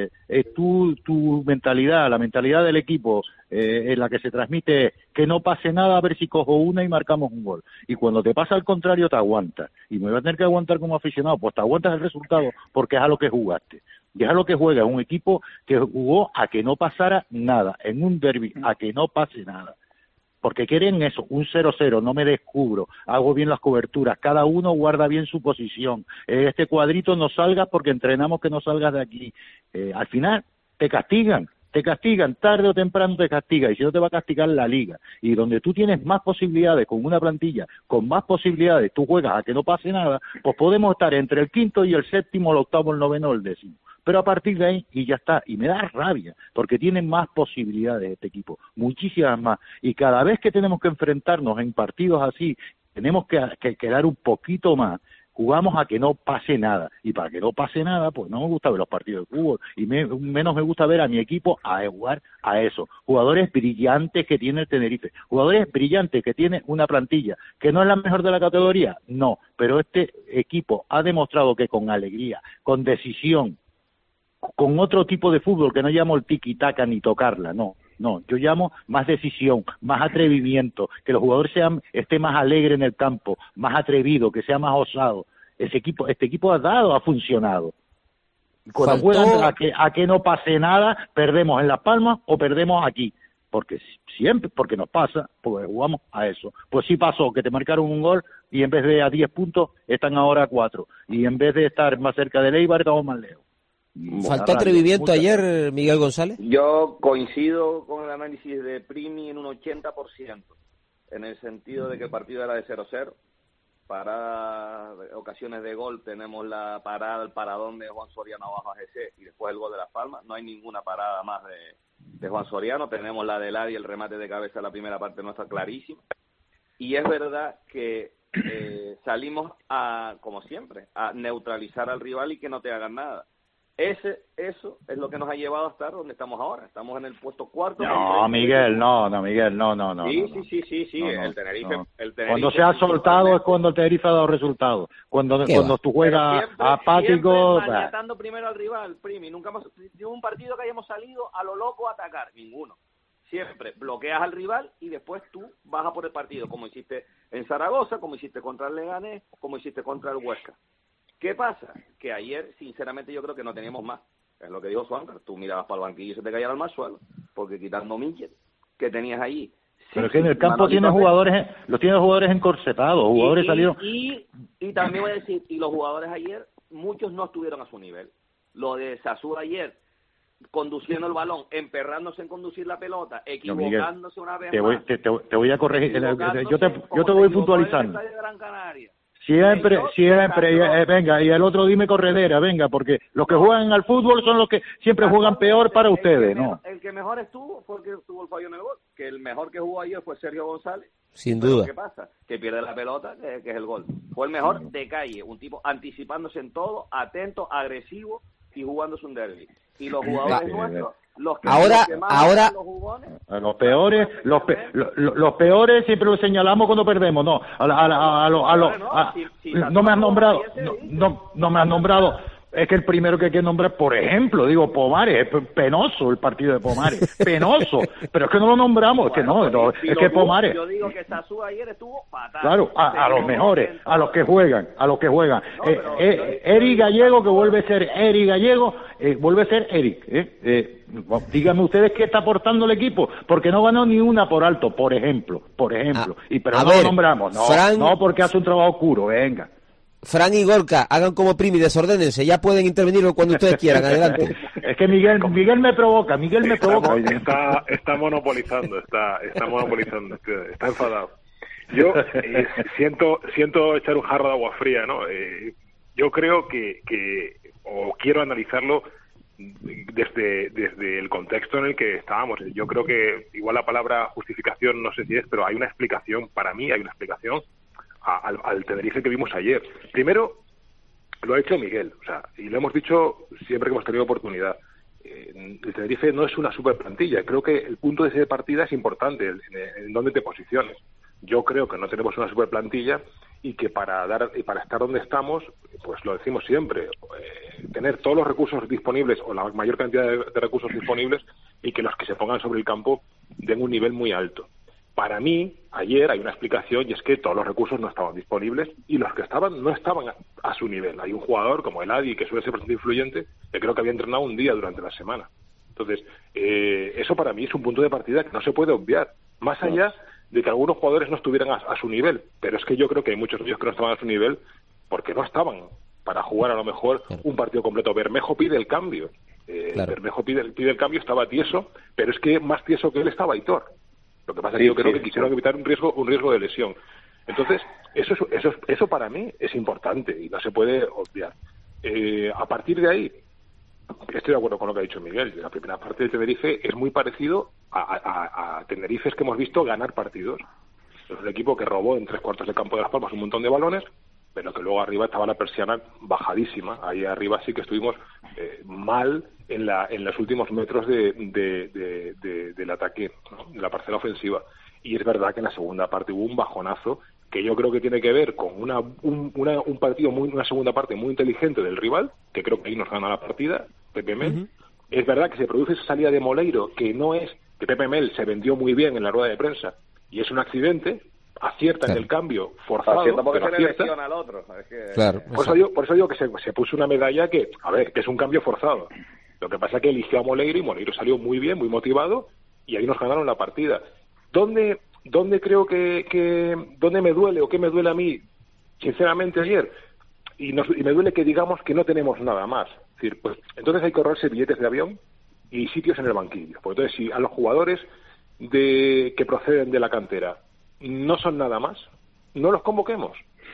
Tu mentalidad, la mentalidad del equipo en la que se transmite que no pase nada, a ver si cojo una y marcamos un gol. Y cuando te pasa al contrario, te aguantas. Y me voy a tener que aguantar como aficionado, pues te aguantas el resultado porque es a lo que jugaste. Y es a lo que juega, un equipo que jugó a que no pasara nada, en un derbi, a que no pase nada. Porque quieren eso, un 0-0, no me descubro, hago bien las coberturas, cada uno guarda bien su posición, este cuadrito no salgas porque entrenamos que no salgas de aquí. Al final te castigan, tarde o temprano te castigan, y si no te va a castigar la liga. Y donde tú tienes más posibilidades, con una plantilla, con más posibilidades, tú juegas a que no pase nada, pues podemos estar entre el quinto y el séptimo, el octavo, el noveno, el décimo. Pero a partir de ahí, y ya está, y me da rabia, porque tienen más posibilidades este equipo, muchísimas más, y cada vez que tenemos que enfrentarnos en partidos así, tenemos que dar un poquito más, jugamos a que no pase nada, y para que no pase nada, pues no me gusta ver los partidos de fútbol, y menos me gusta ver a mi equipo a jugar a eso, jugadores brillantes que tiene el Tenerife, jugadores brillantes que tiene una plantilla, que no es la mejor de la categoría, no, pero este equipo ha demostrado que con alegría, con decisión, con otro tipo de fútbol que no llamo el tiki-taka ni tocarla, no, yo llamo más decisión, más atrevimiento, que los jugadores esté más alegre en el campo, más atrevido, que sea más osado. Este equipo ha funcionado. Cuando juegan a que no pase nada, perdemos en Las Palmas o perdemos aquí. Porque nos pasa, pues jugamos a eso. Pues sí pasó, que te marcaron un gol y en vez de a 10 puntos, están ahora a 4. Y en vez de estar más cerca del Eibar, estamos más lejos. ¿Faltó atrevimiento ayer, Miguel González? Yo coincido con el análisis de Primi en un 80%, en el sentido de que el partido era de 0-0. Para ocasiones de gol tenemos la parada, el paradón de Juan Soriano abajo a GC y después el gol de Las Palmas. No hay ninguna parada más de Juan Soriano. Tenemos la de Ladi, el remate de cabeza de la primera parte nuestra clarísima. Y es verdad que salimos como siempre, a neutralizar al rival y que no te hagan nada. Eso es lo que nos ha llevado a estar donde estamos ahora. Estamos en el puesto cuarto. No, Miguel, no. Sí. El Tenerife. Cuando se ha soltado es cuando el Tenerife ha dado resultados. Cuando tú juegas apático. Siempre maniatando primero al rival, Primi. Nunca hemos tenido un partido que hayamos salido a lo loco a atacar. Ninguno. Siempre bloqueas al rival y después tú vas a por el partido, como hiciste en Zaragoza, como hiciste contra el Leganés, como hiciste contra el Huesca. ¿Qué pasa? Que ayer, sinceramente, yo creo que no teníamos más. Es lo que dijo Suáncar. Tú mirabas para el banquillo y se te caía al suelo. Porque quitando Míchel, que tenías allí. Pero es que en el campo tienes jugadores encorsetados, jugadores salieron. Y también voy a decir, y los jugadores ayer, muchos no estuvieron a su nivel. Lo de Sasú ayer, conduciendo el balón, emperrándose en conducir la pelota, equivocándose una vez más. Te voy a corregir. Yo te voy puntualizando. Siempre, venga, y el otro dime corredera, venga, porque los que juegan al fútbol son los que siempre juegan peor para ustedes, ¿no? El que mejor estuvo fue el que tuvo el fallo en el gol, que el mejor que jugó ayer fue Sergio González. Sin duda. ¿Qué pasa? Que pierde la pelota, que es el gol. Fue el mejor de calle, un tipo anticipándose en todo, atento, agresivo y jugándose un derbi. Y los jugadores nuestros... Los peores siempre los señalamos cuando perdemos, no. No me has nombrado, no me has nombrado. Es que el primero que hay que nombrar, por ejemplo, Pomares, es penoso el partido de Pomares, penoso, pero es que no lo nombramos, es que es que Pomares. Yo digo que Sasú ayer estuvo fatal. Claro, a los mejores, a los que juegan. Eric Gallego, que vuelve a ser Eric Gallego, vuelve a ser Eric. Díganme ustedes qué está aportando el equipo, porque no ganó ni una por alto, por ejemplo, pero no lo nombramos, no porque hace un trabajo oscuro, venga. Fran y Gorka, hagan como Primi, desordénense, ya pueden intervenir cuando ustedes quieran, adelante. Es que Miguel me provoca. Está monopolizando, está enfadado. Yo siento echar un jarro de agua fría, ¿no? Yo creo que o quiero analizarlo desde el contexto en el que estábamos. Yo creo que igual la palabra justificación no sé si es, pero hay una explicación, para mí hay una explicación al Tenerife que vimos ayer. Primero, lo ha hecho Miguel, y lo hemos dicho siempre que hemos tenido oportunidad. El Tenerife no es una super plantilla. Creo que el punto de partida es importante, en dónde te posiciones. Yo creo que no tenemos una super plantilla y que para estar donde estamos, pues lo decimos siempre, tener todos los recursos disponibles o la mayor cantidad de recursos disponibles y que los que se pongan sobre el campo den un nivel muy alto. Para mí, ayer hay una explicación y es que todos los recursos no estaban disponibles y los que estaban no estaban a su nivel. Hay un jugador como el Adi, que suele ser bastante influyente, que creo que había entrenado un día durante la semana. Entonces, eso para mí es un punto de partida que no se puede obviar. Más allá de que algunos jugadores no estuvieran a su nivel, pero es que yo creo que hay muchos de ellos que no estaban a su nivel porque no estaban para jugar a lo mejor un partido completo. Bermejo pide el cambio. Bermejo pide el cambio, estaba tieso, pero es que más tieso que él estaba Aitor. Lo que pasa es que yo creo que quisieron evitar un riesgo de lesión. Entonces, eso para mí es importante y no se puede obviar. A partir de ahí, estoy de acuerdo con lo que ha dicho Miguel. La primera parte del Tenerife es muy parecido a Tenerifes que hemos visto ganar partidos. Es un equipo que robó en 3/4 de campo de Las Palmas un montón de balones, pero que luego arriba estaba la persiana bajadísima. Ahí arriba sí que estuvimos mal en los últimos metros del ataque, ¿no? De la parcela ofensiva. Y es verdad que en la segunda parte hubo un bajonazo que yo creo que tiene que ver con un partido una segunda parte muy inteligente del rival, que creo que ahí nos gana la partida, Pepe Mel. Es verdad que se produce esa salida de Moleiro, que Pepe Mel se vendió muy bien en la rueda de prensa, y es un accidente, acierta en el cambio forzado, pero acierta. Al otro, Claro. Por eso digo que se puso una medalla que es un cambio forzado. Lo que pasa es que eligió a Moleiro y Moleiro salió muy bien, muy motivado, y ahí nos ganaron la partida. ¿Dónde creo dónde me duele o qué me duele a mí, sinceramente, ayer? Y me duele que digamos que no tenemos nada más. Es decir, pues entonces hay que ahorrarse billetes de avión y sitios en el banquillo. Pues entonces, si a los jugadores que proceden de la cantera no son nada más, no los convoquemos.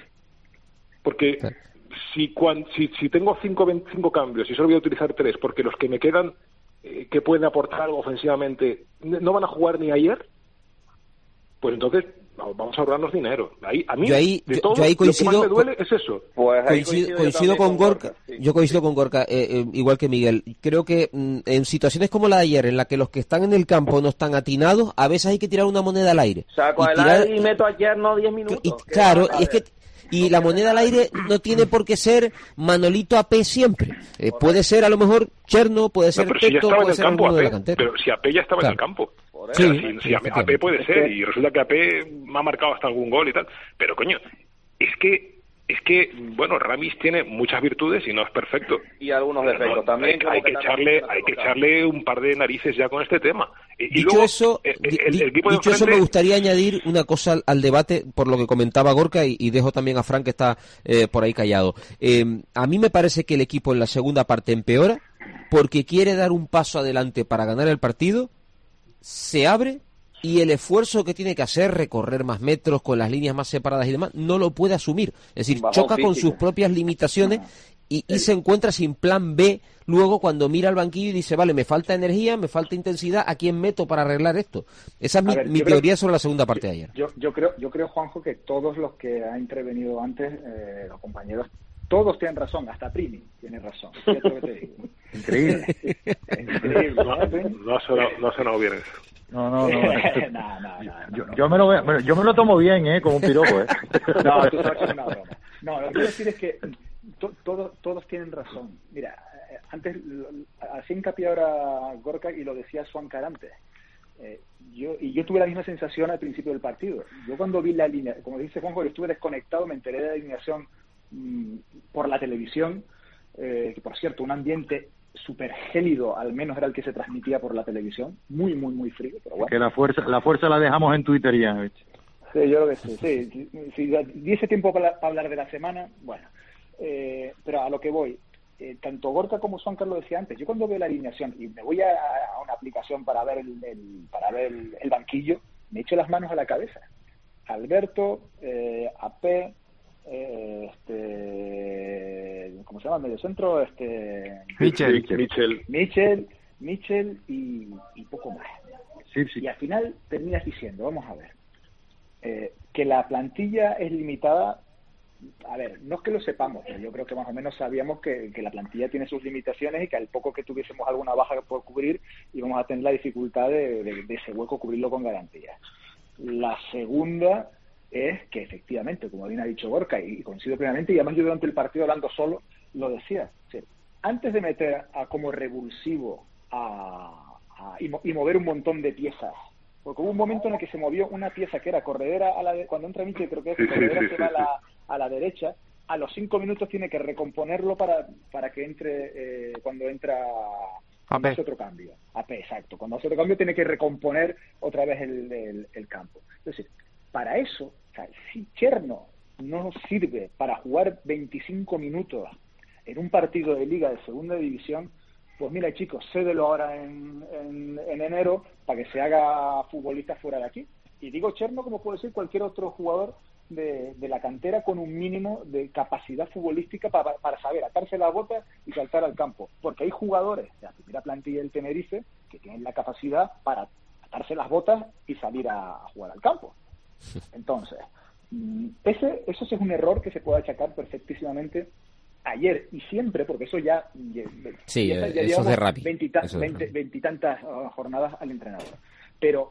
Porque si tengo cinco cambios y solo voy a utilizar 3, porque los que me quedan que pueden aportar algo ofensivamente no van a jugar ni ayer, pues entonces vamos a ahorrarnos dinero. A mí, yo ahí coincido, lo que más me duele es eso. Pues coincido con Gorka. Sí. Yo coincido con Gorka, igual que Miguel. Creo que en situaciones como la de ayer, en la que los que están en el campo no están atinados, a veces hay que tirar una moneda al aire. Saco el aire y meto ayer 10 minutos. Claro, y es que y la moneda al aire no tiene por qué ser Manolito AP siempre. Puede ser a lo mejor Cherno, puede ser Teto, puede ser alguno de la cantera. Pero si AP ya estaba en el campo. Si AP puede ser, y resulta que AP me ha marcado hasta algún gol y tal. Pero coño, es que bueno, Ramis tiene muchas virtudes y no es perfecto. Y algunos defectos también. Hay que echarle un par de narices ya con este tema. Dicho eso, me gustaría añadir una cosa al debate, por lo que comentaba Gorka, y dejo también a Fran, que está por ahí callado. A mí me parece que el equipo en la segunda parte empeora, porque quiere dar un paso adelante para ganar el partido, se abre, y el esfuerzo que tiene que hacer, recorrer más metros con las líneas más separadas y demás, no lo puede asumir. Es decir, choca con sus propias limitaciones y se encuentra sin plan B luego cuando mira al banquillo y dice, vale, me falta energía, me falta intensidad, ¿a quién meto para arreglar esto? Esa es mi teoría sobre la segunda parte de ayer. Yo creo, Juanjo, que todos los que han intervenido antes, los compañeros, todos tienen razón, hasta Primi tiene razón. ¿Qué es lo que te digo? Increíble. No ha sonado bien eso. No. Yo me lo tomo bien, como un piropo, No, tú sabes que es una broma. No, lo que quiero decir es que todos tienen razón. Mira, antes hacía hincapié ahora Gorka y lo decía Swankar antes. Yo tuve la misma sensación al principio del partido. Yo cuando vi la línea, como dice Juanjo, yo estuve desconectado, me enteré de la alineación por la televisión, que por cierto, un ambiente súper gélido, al menos era el que se transmitía por la televisión, muy, muy, muy frío, pero bueno. Que la fuerza la dejamos en Twitter ya, ¿viste? Sí, yo creo que sí. Si diese tiempo para hablar de la semana, bueno. Pero a lo que voy, tanto Gorka como Swankar lo decía antes, yo cuando veo la alineación y me voy a una aplicación para ver el banquillo, me echo las manos a la cabeza. Alberto, AP, ¿cómo se llama? Mediocentro, Michel y poco más. Sí. Y al final terminas diciendo, vamos a ver, que la plantilla es limitada. A ver, no es que lo sepamos, pero yo creo que más o menos sabíamos que la plantilla tiene sus limitaciones y que al poco que tuviésemos alguna baja por cubrir íbamos a tener la dificultad de ese hueco cubrirlo con garantía. La segunda es que efectivamente, como bien ha dicho Gorka, y coincido plenamente, y además yo durante el partido hablando solo lo decía, ¿sí? Antes de meter a como revulsivo y mover un montón de piezas, porque hubo un momento en el que se movió una pieza que era corredera cuando entra Michel, creo que es corredera que va a la derecha, a los 5 minutos tiene que recomponerlo para que entre cuando entra cuando hace otro cambio. AP, exacto. Cuando hace otro cambio tiene que recomponer otra vez el campo. Es decir, para eso, o sea, si Cherno no sirve para jugar 25 minutos en un partido de liga de segunda división, pues mira, chicos, cédelo ahora en enero para que se haga futbolista fuera de aquí. Y digo Cherno como puede ser cualquier otro jugador de la cantera con un mínimo de capacidad futbolística para saber atarse las botas y saltar al campo. Porque hay jugadores de la primera plantilla del Tenerife que tienen la capacidad para atarse las botas y salir a jugar al campo. Entonces, eso sí es un error que se puede achacar perfectísimamente ayer y siempre, porque eso ya eso es de Rappi. Veintitantas jornadas al entrenador. Pero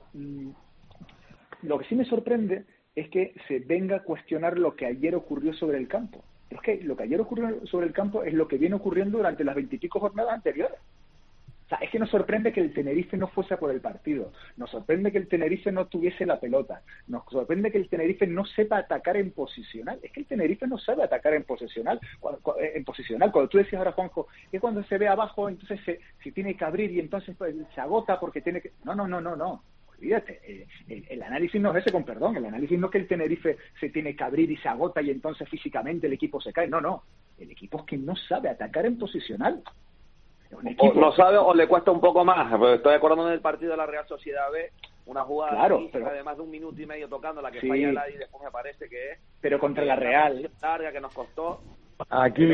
lo que sí me sorprende es que se venga a cuestionar lo que ayer ocurrió sobre el campo. Pero es que lo que ayer ocurrió sobre el campo es lo que viene ocurriendo durante las 20 y pico jornadas anteriores. O sea, es que nos sorprende que el Tenerife no fuese a por el partido, nos sorprende que el Tenerife no tuviese la pelota, nos sorprende que el Tenerife no sepa atacar en posicional. Es que el Tenerife no sabe atacar en posicional. Cuando tú decías ahora, Juanjo, que cuando se ve abajo, entonces se tiene que abrir y entonces pues, se agota porque tiene que... No. Olvídate, el análisis no es ese, con perdón, el análisis no es que el Tenerife se tiene que abrir y se agota y entonces físicamente el equipo se cae. No. El equipo es que no sabe atacar en posicional. O no sabe o le cuesta un poco más. Estoy acordando del partido de la Real Sociedad B, una jugada de más de 1 minuto y medio tocando, la que falla el y después me parece que es. Pero contra la Real. Larga que nos costó. Aquí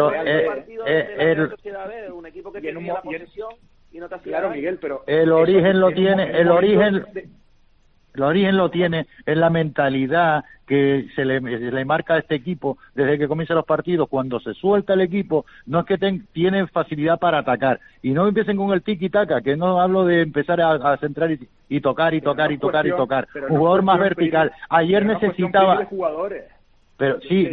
el Sociedad B, un equipo que tenía la posesión y no te hacía. Claro, Miguel, pero el origen lo tiene, el origen. El origen lo tiene en la mentalidad que se le marca a este equipo desde que comienzan los partidos. Cuando se suelta el equipo, no es que tienen facilidad para atacar. Y no empiecen con el tiki-taka, que no hablo de empezar a centrar y tocar. Un jugador más vertical. Ayer necesitaba... Pero sí,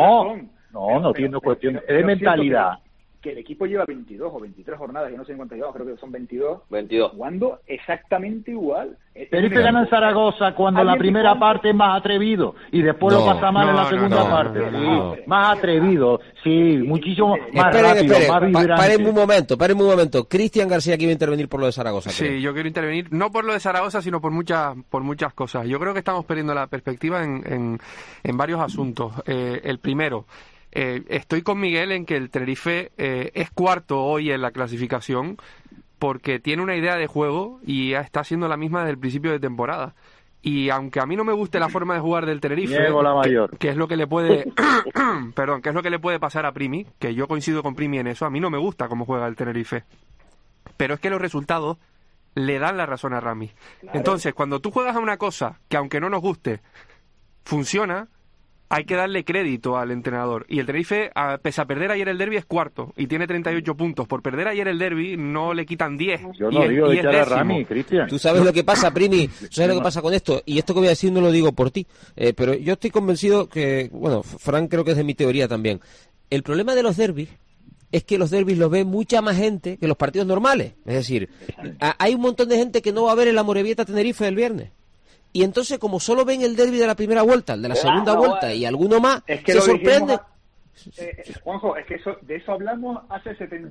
no tiene cuestión. Es de mentalidad. Que el equipo lleva 22 o 23 jornadas, yo no sé en cuántas lleva, creo que son 22. 22. Jugando exactamente igual. Tenerife gana en Zaragoza cuando la primera parte es más atrevido y después lo pasa mal en la segunda parte. Más atrevido, sí, muchísimo más rápido, más vibrante. Párenme un momento. Cristian García quiere intervenir por lo de Zaragoza. Sí, yo quiero intervenir, no por lo de Zaragoza, sino por muchas cosas. Yo creo que estamos perdiendo la perspectiva en varios asuntos. El primero... estoy con Miguel en que el Tenerife es cuarto hoy en la clasificación porque tiene una idea de juego y está siendo la misma desde el principio de temporada. Y aunque a mí no me guste la forma de jugar del Tenerife, que es lo que le puede que es lo que le puede pasar a Primi, que yo coincido con Primi en eso, a mí no me gusta cómo juega el Tenerife. Pero es que los resultados le dan la razón a Rami. Claro. Entonces, cuando tú juegas a una cosa que aunque no nos guste, funciona, hay que darle crédito al entrenador. Y el Tenerife, pese a perder ayer el derbi, es cuarto y tiene 38 puntos. Por perder ayer el derbi no le quitan 10. Yo no digo de echar a Rami, Cristian. Tú sabes lo que pasa, Primi. Tú sabes lo que pasa con esto. Y esto que voy a decir no lo digo por ti. Pero yo estoy convencido que, bueno, Fran creo que es de mi teoría también. El problema de los derbis es que los derbis los ve mucha más gente que los partidos normales. Es decir, hay un montón de gente que no va a ver el Amorebieta Tenerife el viernes. Y entonces, como solo ven el derbi de la primera vuelta, el de la segunda vuelta y alguno más, es que se sorprende. Juanjo, es que de eso hablamos hace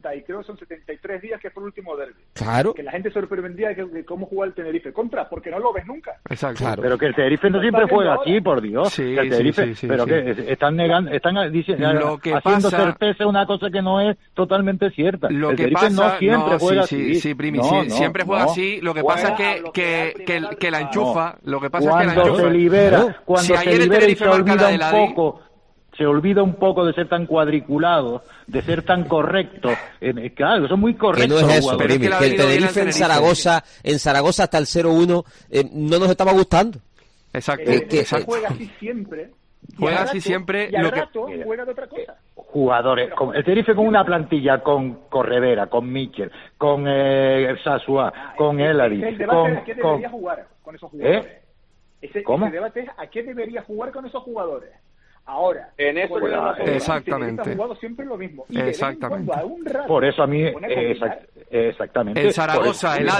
73 días, que fue el último derbi. Claro. Que la gente sorprendía de cómo juega el Tenerife contra, porque no lo ves nunca. Exacto. Claro. Pero que el Tenerife no siempre juega así, por Dios. Sí, el Tenerife, sí, pero que están negando, lo que haciendo pasa, certeza una cosa que no es totalmente cierta. Lo el que Tenerife pasa, no siempre juega así. Sí, Primi, siempre juega así. Lo que pasa es que la enchufa. Lo que pasa es que la enchufa. Cuando se libera y se olvida un poco. Se olvida un poco de ser tan cuadriculado, de ser tan correcto. Claro, son muy correctos. Que no es eso, pero que el Tenerife en Zaragoza hasta el 0-1 no nos estaba gustando. Exacto. Juega así siempre. Juega así siempre. Y al rato juega de otra cosa. Jugadores. El Tenerife con una plantilla con Corredera, con Michel, con Sasua, con Elari. El debate es a qué debería jugar con esos jugadores. ¿Cómo? El debate es a qué debería jugar con esos jugadores. Ahora, en eso exactamente. Ha jugado siempre lo mismo. Y exactamente. Por eso a mí exactamente. En Zaragoza el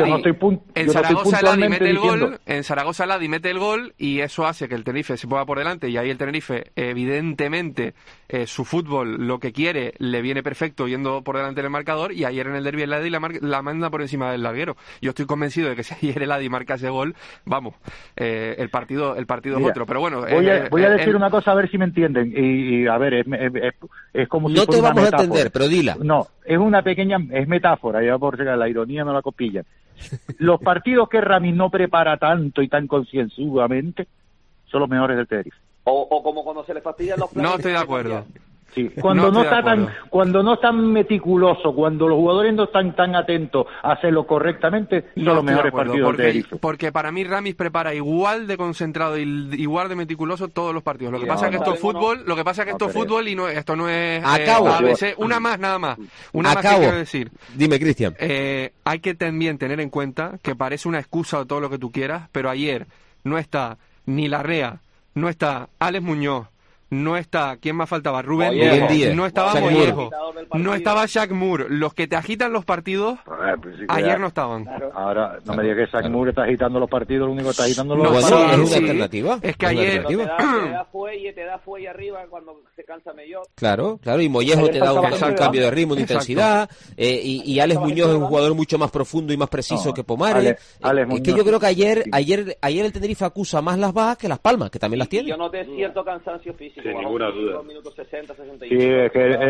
Adi mete el gol, en Zaragoza el Adi mete el gol y eso hace que el Tenerife se ponga por delante y ahí el Tenerife evidentemente su fútbol lo que quiere le viene perfecto yendo por delante del marcador y ayer en el derbi el Adi la manda por encima del larguero. Yo estoy convencido de que si ayer el Adi marca ese gol, vamos, el partido es otro, pero bueno, voy a decir una cosa a ver si me entienden y a ver, es como si no te vamos metáfora. A entender, pero dila. No, es una pequeña, es metáfora, ya por la ironía no la copillan. Los partidos que Rami no prepara tanto y tan concienzudamente son los mejores del Tenerife. O como cuando se le fastidian los planes. No estoy de acuerdo. Sí, cuando no es tan meticuloso, cuando los jugadores no están tan atentos a hacerlo correctamente, son los mejores partidos del Tenerife. Porque para mí Ramis prepara igual de concentrado y igual de meticuloso todos los partidos. Lo que pasa es que esto es fútbol, fútbol y esto no es a veces una más nada más. Una más que quiero decir. Dime, Cristian. Hay que también tener en cuenta que parece una excusa o todo lo que tú quieras, pero ayer no está ni Larrea, no está Alex Muñoz, no está, ¿quién más faltaba? Rubén Díez, no estaba Mollejo, no estaba Shaq Moore. Los que te agitan los partidos, ayer no estaban. Ahora, no me digas que Shaq Moore está agitando los partidos, lo único que está agitando los partidos. ¿Es una alternativa? Es que ayer... Te da fuelle arriba cuando se cansa Mellot. Claro, y Mollejo te da un cambio de ritmo, de intensidad, y Alex Muñoz es un jugador mucho más profundo y más preciso que Pomares. Es que yo creo que ayer el Tenerife acusa más las bajas que las palmas, que también las tiene. Yo noté cierto cansancio físico. Sin ninguna duda. Minutos 60, 61. Sí, es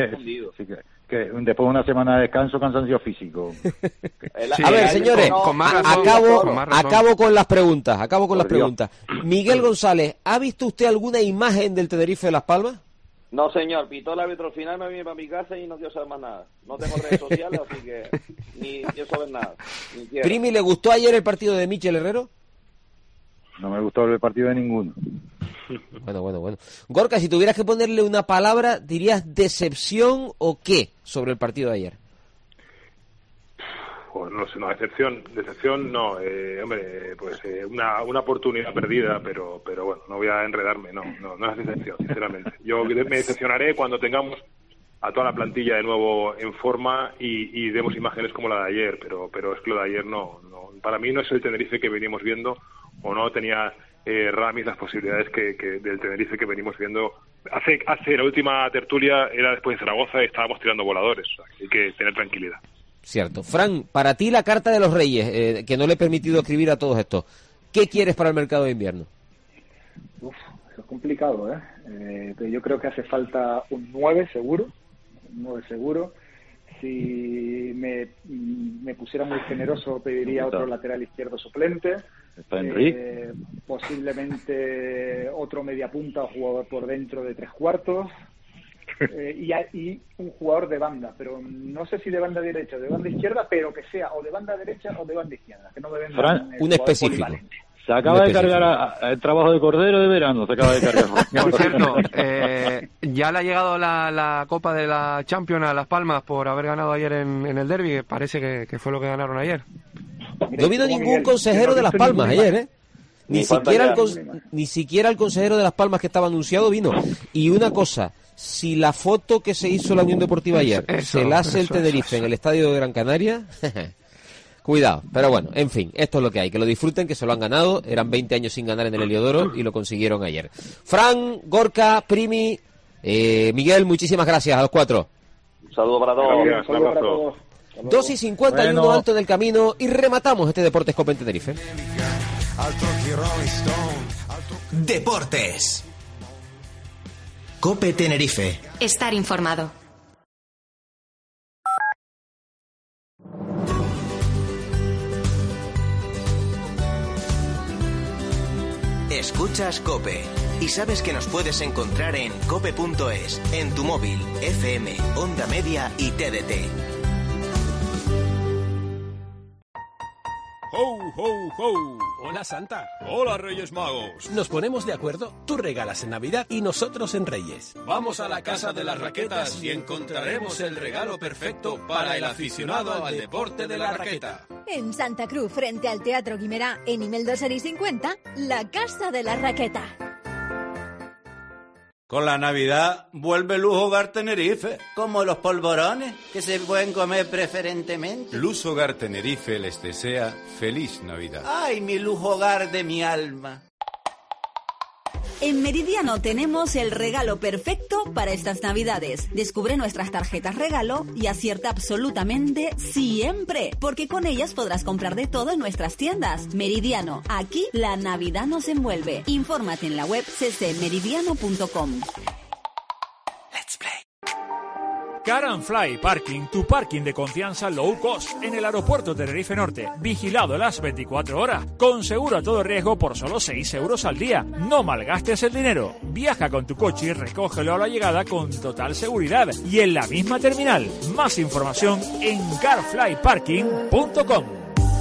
que después de una semana de descanso, cansancio físico. A ver, señores, acabo con las preguntas. Miguel González, ¿ha visto usted alguna imagen del Tenerife de Las Palmas? No, señor, pitó el árbitro al final, me vine para mi casa y no quiero saber más nada. No tengo redes sociales, así que ni quiero saber nada. Primi, ¿le gustó ayer el partido de Michel Herrero? No me gustó el partido de ninguno. Bueno. Gorka, si tuvieras que ponerle una palabra, ¿dirías decepción o qué sobre el partido de ayer? Pues no sé, decepción no, una oportunidad perdida, pero bueno, no voy a enredarme, no es decepción, sinceramente. Yo me decepcionaré cuando tengamos a toda la plantilla de nuevo en forma y demos imágenes como la de ayer, pero es que lo de ayer no, para mí no es el Tenerife que venimos viendo, o no tenía Ramis las posibilidades que del Tenerife que venimos viendo. Hace la última tertulia era después de Zaragoza y estábamos tirando voladores, así que tener tranquilidad. Cierto. Fran, para ti la carta de los Reyes, que no le he permitido escribir a todos estos, ¿qué quieres para el mercado de invierno? Eso es complicado, pero yo creo que hace falta un 9 seguro. Si me pusiera muy generoso, pediría otro lateral izquierdo suplente. ¿Está Enrique? Posiblemente otro mediapunta o jugador por dentro de 3/4. Y un jugador de banda, pero no sé si de banda derecha o de banda izquierda, pero que sea o de banda derecha o de banda izquierda, que no me vendan un específico. Se acaba de cargar el trabajo de Cordero de verano, se acaba de cargar. Por cierto, ya le ha llegado la Copa de la Champions a Las Palmas por haber ganado ayer en el derbi, que parece que fue lo que ganaron ayer. No vino ningún consejero de Las Palmas ayer, Ni siquiera el consejero de Las Palmas que estaba anunciado vino. Y una cosa, si la foto que se hizo la Unión Deportiva ayer se la hace el Tenerife en el estadio de Gran Canaria, cuidado. Pero bueno, en fin, esto es lo que hay. Que lo disfruten, que se lo han ganado. Eran 20 años sin ganar en el Heliodoro y lo consiguieron ayer. Fran, Gorka, Primi, Miguel, muchísimas gracias a los cuatro. Un saludo para todos. Gracias, un abrazo. 2:51 alto del camino y rematamos este Deportes Copa en Tenerife. Deportes. Cope Tenerife. Estar informado. Escuchas Cope y sabes que nos puedes encontrar en cope.es, en tu móvil, FM, Onda Media y TDT. ¡Ho, ho, ho! Hola, Santa. Hola, Reyes Magos. Nos ponemos de acuerdo, tú regalas en Navidad y nosotros en Reyes. Vamos a la Casa de las Raquetas y encontraremos el regalo perfecto para el aficionado al deporte de la raqueta. En Santa Cruz, frente al Teatro Guimerá, en Imelda Seri 50, la Casa de la Raqueta. Con la Navidad vuelve Luz Hogar Tenerife, como los polvorones que se pueden comer preferentemente. Luz Hogar Tenerife les desea feliz Navidad. ¡Ay, mi Luz Hogar de mi alma! En Meridiano tenemos el regalo perfecto para estas Navidades. Descubre nuestras tarjetas regalo y acierta absolutamente siempre, porque con ellas podrás comprar de todo en nuestras tiendas. Meridiano, aquí la Navidad nos envuelve. Infórmate en la web ccmeridiano.com. Let's play. Car and Fly Parking, tu parking de confianza low cost en el aeropuerto Tenerife Norte, vigilado las 24 horas, con seguro a todo riesgo por solo 6 euros al día. No malgastes el dinero. Viaja con tu coche y recógelo a la llegada con total seguridad y en la misma terminal. Más información en carflyparking.com.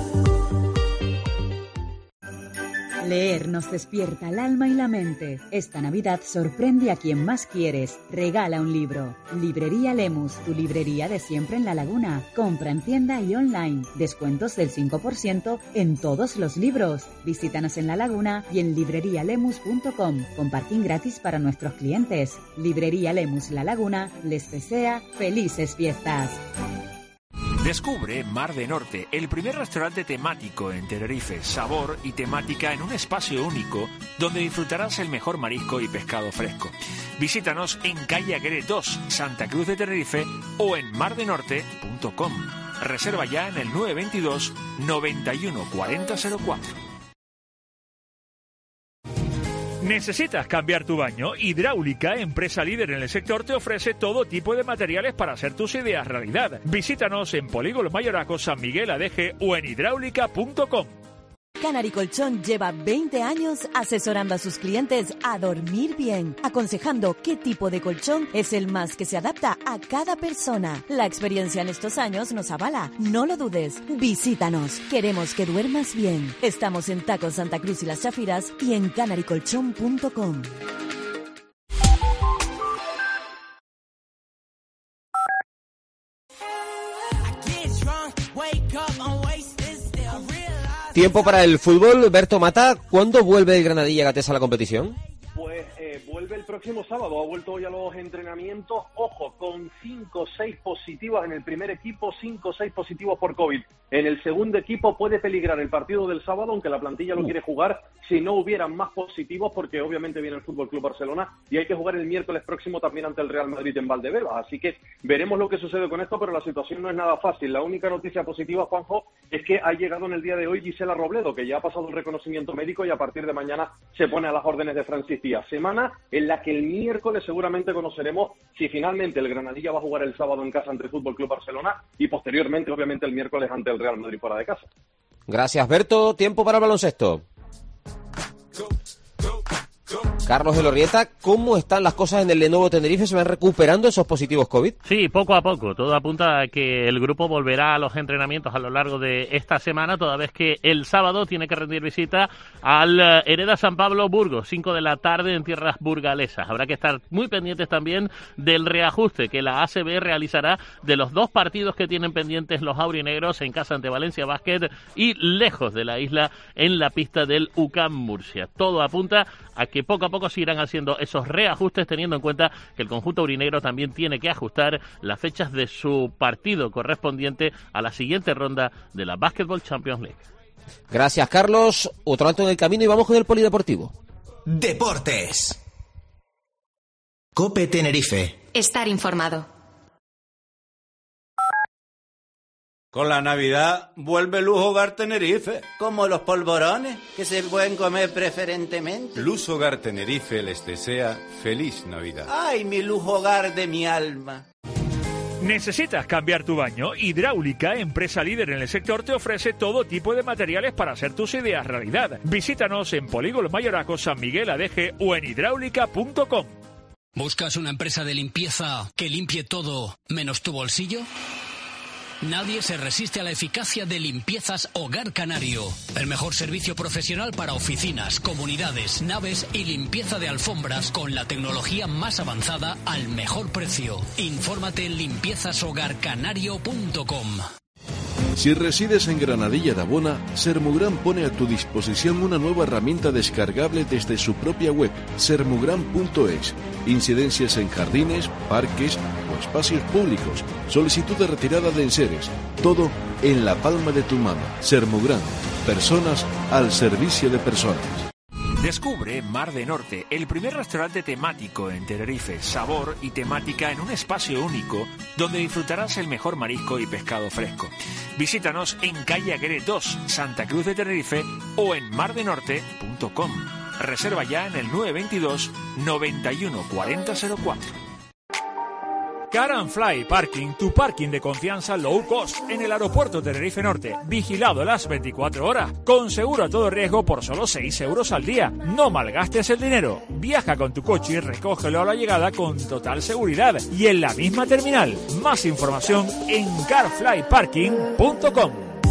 Leer nos despierta el alma y la mente. Esta Navidad sorprende a quien más quieres. Regala un libro. Librería Lemus, tu librería de siempre en La Laguna. Compra en tienda y online. Descuentos del 5% en todos los libros. Visítanos en La Laguna y en librerialemus.com, con parking gratis para nuestros clientes. Librería Lemus La Laguna les desea felices fiestas. Descubre Mar de Norte, el primer restaurante temático en Tenerife, sabor y temática en un espacio único donde disfrutarás el mejor marisco y pescado fresco. Visítanos en calle Aguirre 2, Santa Cruz de Tenerife o en mardenorte.com. Reserva ya en el 922 91 40 04. ¿Necesitas cambiar tu baño? Hidráulica, empresa líder en el sector, te ofrece todo tipo de materiales para hacer tus ideas realidad. Visítanos en Polígono Mayorazgo, San Miguel Adeje o en hidráulica.com. Canary Colchón lleva 20 años asesorando a sus clientes a dormir bien, aconsejando qué tipo de colchón es el más que se adapta a cada persona. La experiencia en estos años nos avala. No lo dudes. Visítanos. Queremos que duermas bien. Estamos en Tacos Santa Cruz y Las Chafiras y en canarycolchón.com. Tiempo para el fútbol. Berto Mata, ¿cuándo vuelve el Granadilla Gatesa a la competición? Pues vuelve el próximo sábado, ha vuelto hoy a los entrenamientos, ojo, con 5 o 6 positivos en el primer equipo, 5 o 6 positivos por COVID. En el segundo equipo puede peligrar el partido del sábado, aunque la plantilla lo quiere jugar si no hubieran más positivos, porque obviamente viene el Fútbol Club Barcelona y hay que jugar el miércoles próximo también ante el Real Madrid en Valdebebas. Así que veremos lo que sucede con esto, pero la situación no es nada fácil. La única noticia positiva, Juanjo, es que ha llegado en el día de hoy Gisela Robledo, que ya ha pasado el reconocimiento médico y a partir de mañana se pone a las órdenes de Francis Díaz. Semana en la que el miércoles seguramente conoceremos si finalmente el Granadilla va a jugar el sábado en casa ante el Fútbol Club Barcelona y posteriormente, obviamente, el miércoles ante el Real Madrid fuera de casa. Gracias, Berto. Tiempo para el baloncesto. Carlos Elorrieta, ¿cómo están las cosas en el Lenovo Tenerife? ¿Se van recuperando esos positivos COVID? Sí, poco a poco. Todo apunta a que el grupo volverá a los entrenamientos a lo largo de esta semana, toda vez que el sábado tiene que rendir visita al Hereda San Pablo Burgos, 5 de la tarde en tierras burgalesas. Habrá que estar muy pendientes también del reajuste que la ACB realizará de los 2 partidos que tienen pendientes los aurinegros en casa ante Valencia Basket y lejos de la isla en la pista del UCAM Murcia. Todo apunta a que poco a poco se irán haciendo esos reajustes, teniendo en cuenta que el conjunto aurinegro también tiene que ajustar las fechas de su partido correspondiente a la siguiente ronda de la Basketball Champions League. Gracias, Carlos. Otro alto en el camino y vamos con el polideportivo. Deportes. COPE Tenerife. Estar informado. Con la Navidad vuelve Lujo Hogar Tenerife, como los polvorones que se pueden comer preferentemente. Luz Hogar Tenerife les desea feliz Navidad. ¡Ay, mi Lujo Hogar de mi alma! ¿Necesitas cambiar tu baño? Hidráulica, empresa líder en el sector, te ofrece todo tipo de materiales para hacer tus ideas realidad. Visítanos en Polígono Mayorazgo, San Miguel Adeje o en hidráulica.com. ¿Buscas una empresa de limpieza que limpie todo menos tu bolsillo? Nadie se resiste a la eficacia de Limpiezas Hogar Canario. El mejor servicio profesional para oficinas, comunidades, naves y limpieza de alfombras con la tecnología más avanzada al mejor precio. Infórmate en limpiezashogarcanario.com. Si resides en Granadilla de Abona, Sermugran pone a tu disposición una nueva herramienta descargable desde su propia web, sermugran.es. Incidencias en jardines, parques o espacios públicos, solicitud de retirada de enseres, todo en la palma de tu mano. Sermugran, personas al servicio de personas. Descubre Mar de Norte, el primer restaurante temático en Tenerife, sabor y temática en un espacio único donde disfrutarás el mejor marisco y pescado fresco. Visítanos en calle Aguirre 2, Santa Cruz de Tenerife o en mardenorte.com. Reserva ya en el 922 91 40 04. Car and Fly Parking, tu parking de confianza low cost en el aeropuerto Tenerife Norte, vigilado las 24 horas, con seguro a todo riesgo por solo 6 euros al día. No malgastes el dinero. Viaja con tu coche y recógelo a la llegada con total seguridad y en la misma terminal. Más información en carflyparking.com.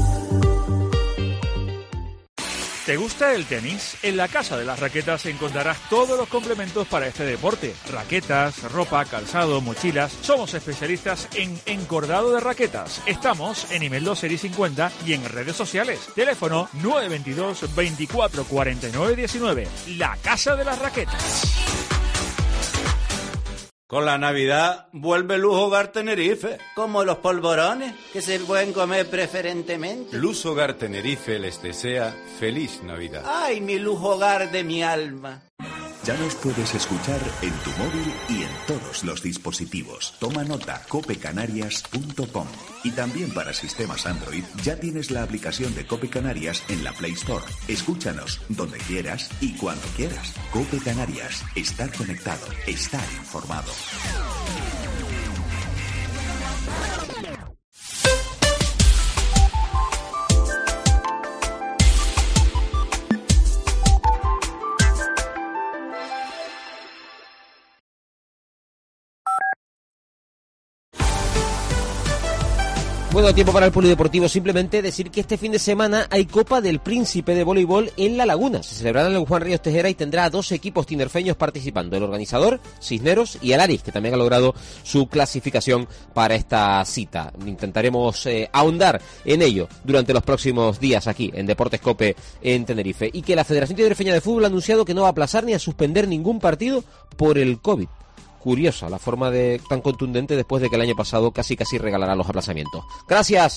¿Te gusta el tenis? En la Casa de las Raquetas encontrarás todos los complementos para este deporte. Raquetas, ropa, calzado, mochilas. Somos especialistas en encordado de raquetas. Estamos en Imeldo Serie 50 y en redes sociales. Teléfono 922 24 49 19. La Casa de las Raquetas. Con la Navidad vuelve Lujo Hogar Tenerife, como los polvorones que se pueden comer preferentemente. Luz Hogar Tenerife les desea feliz Navidad. ¡Ay, mi Lujo Hogar de mi alma! Ya nos puedes escuchar en tu móvil y en todos los dispositivos. Toma nota, copecanarias.com. Y también para sistemas Android ya tienes la aplicación de Cope Canarias en la Play Store. Escúchanos donde quieras y cuando quieras. Cope Canarias. Estar conectado. Estar informado. Bueno, tiempo para el polideportivo. Simplemente decir que este fin de semana hay Copa del Príncipe de voleibol en La Laguna. Se celebrará en el Juan Ríos Tejera y tendrá a 2 equipos tinerfeños participando. El organizador, Cisneros, y Alaris, que también ha logrado su clasificación para esta cita. Intentaremos ahondar en ello durante los próximos días aquí en Deportes COPE en Tenerife. Y que la Federación Tinerfeña de Fútbol ha anunciado que no va a aplazar ni a suspender ningún partido por el COVID. Curiosa la forma tan contundente después de que el año pasado casi regalará los aplazamientos. Gracias.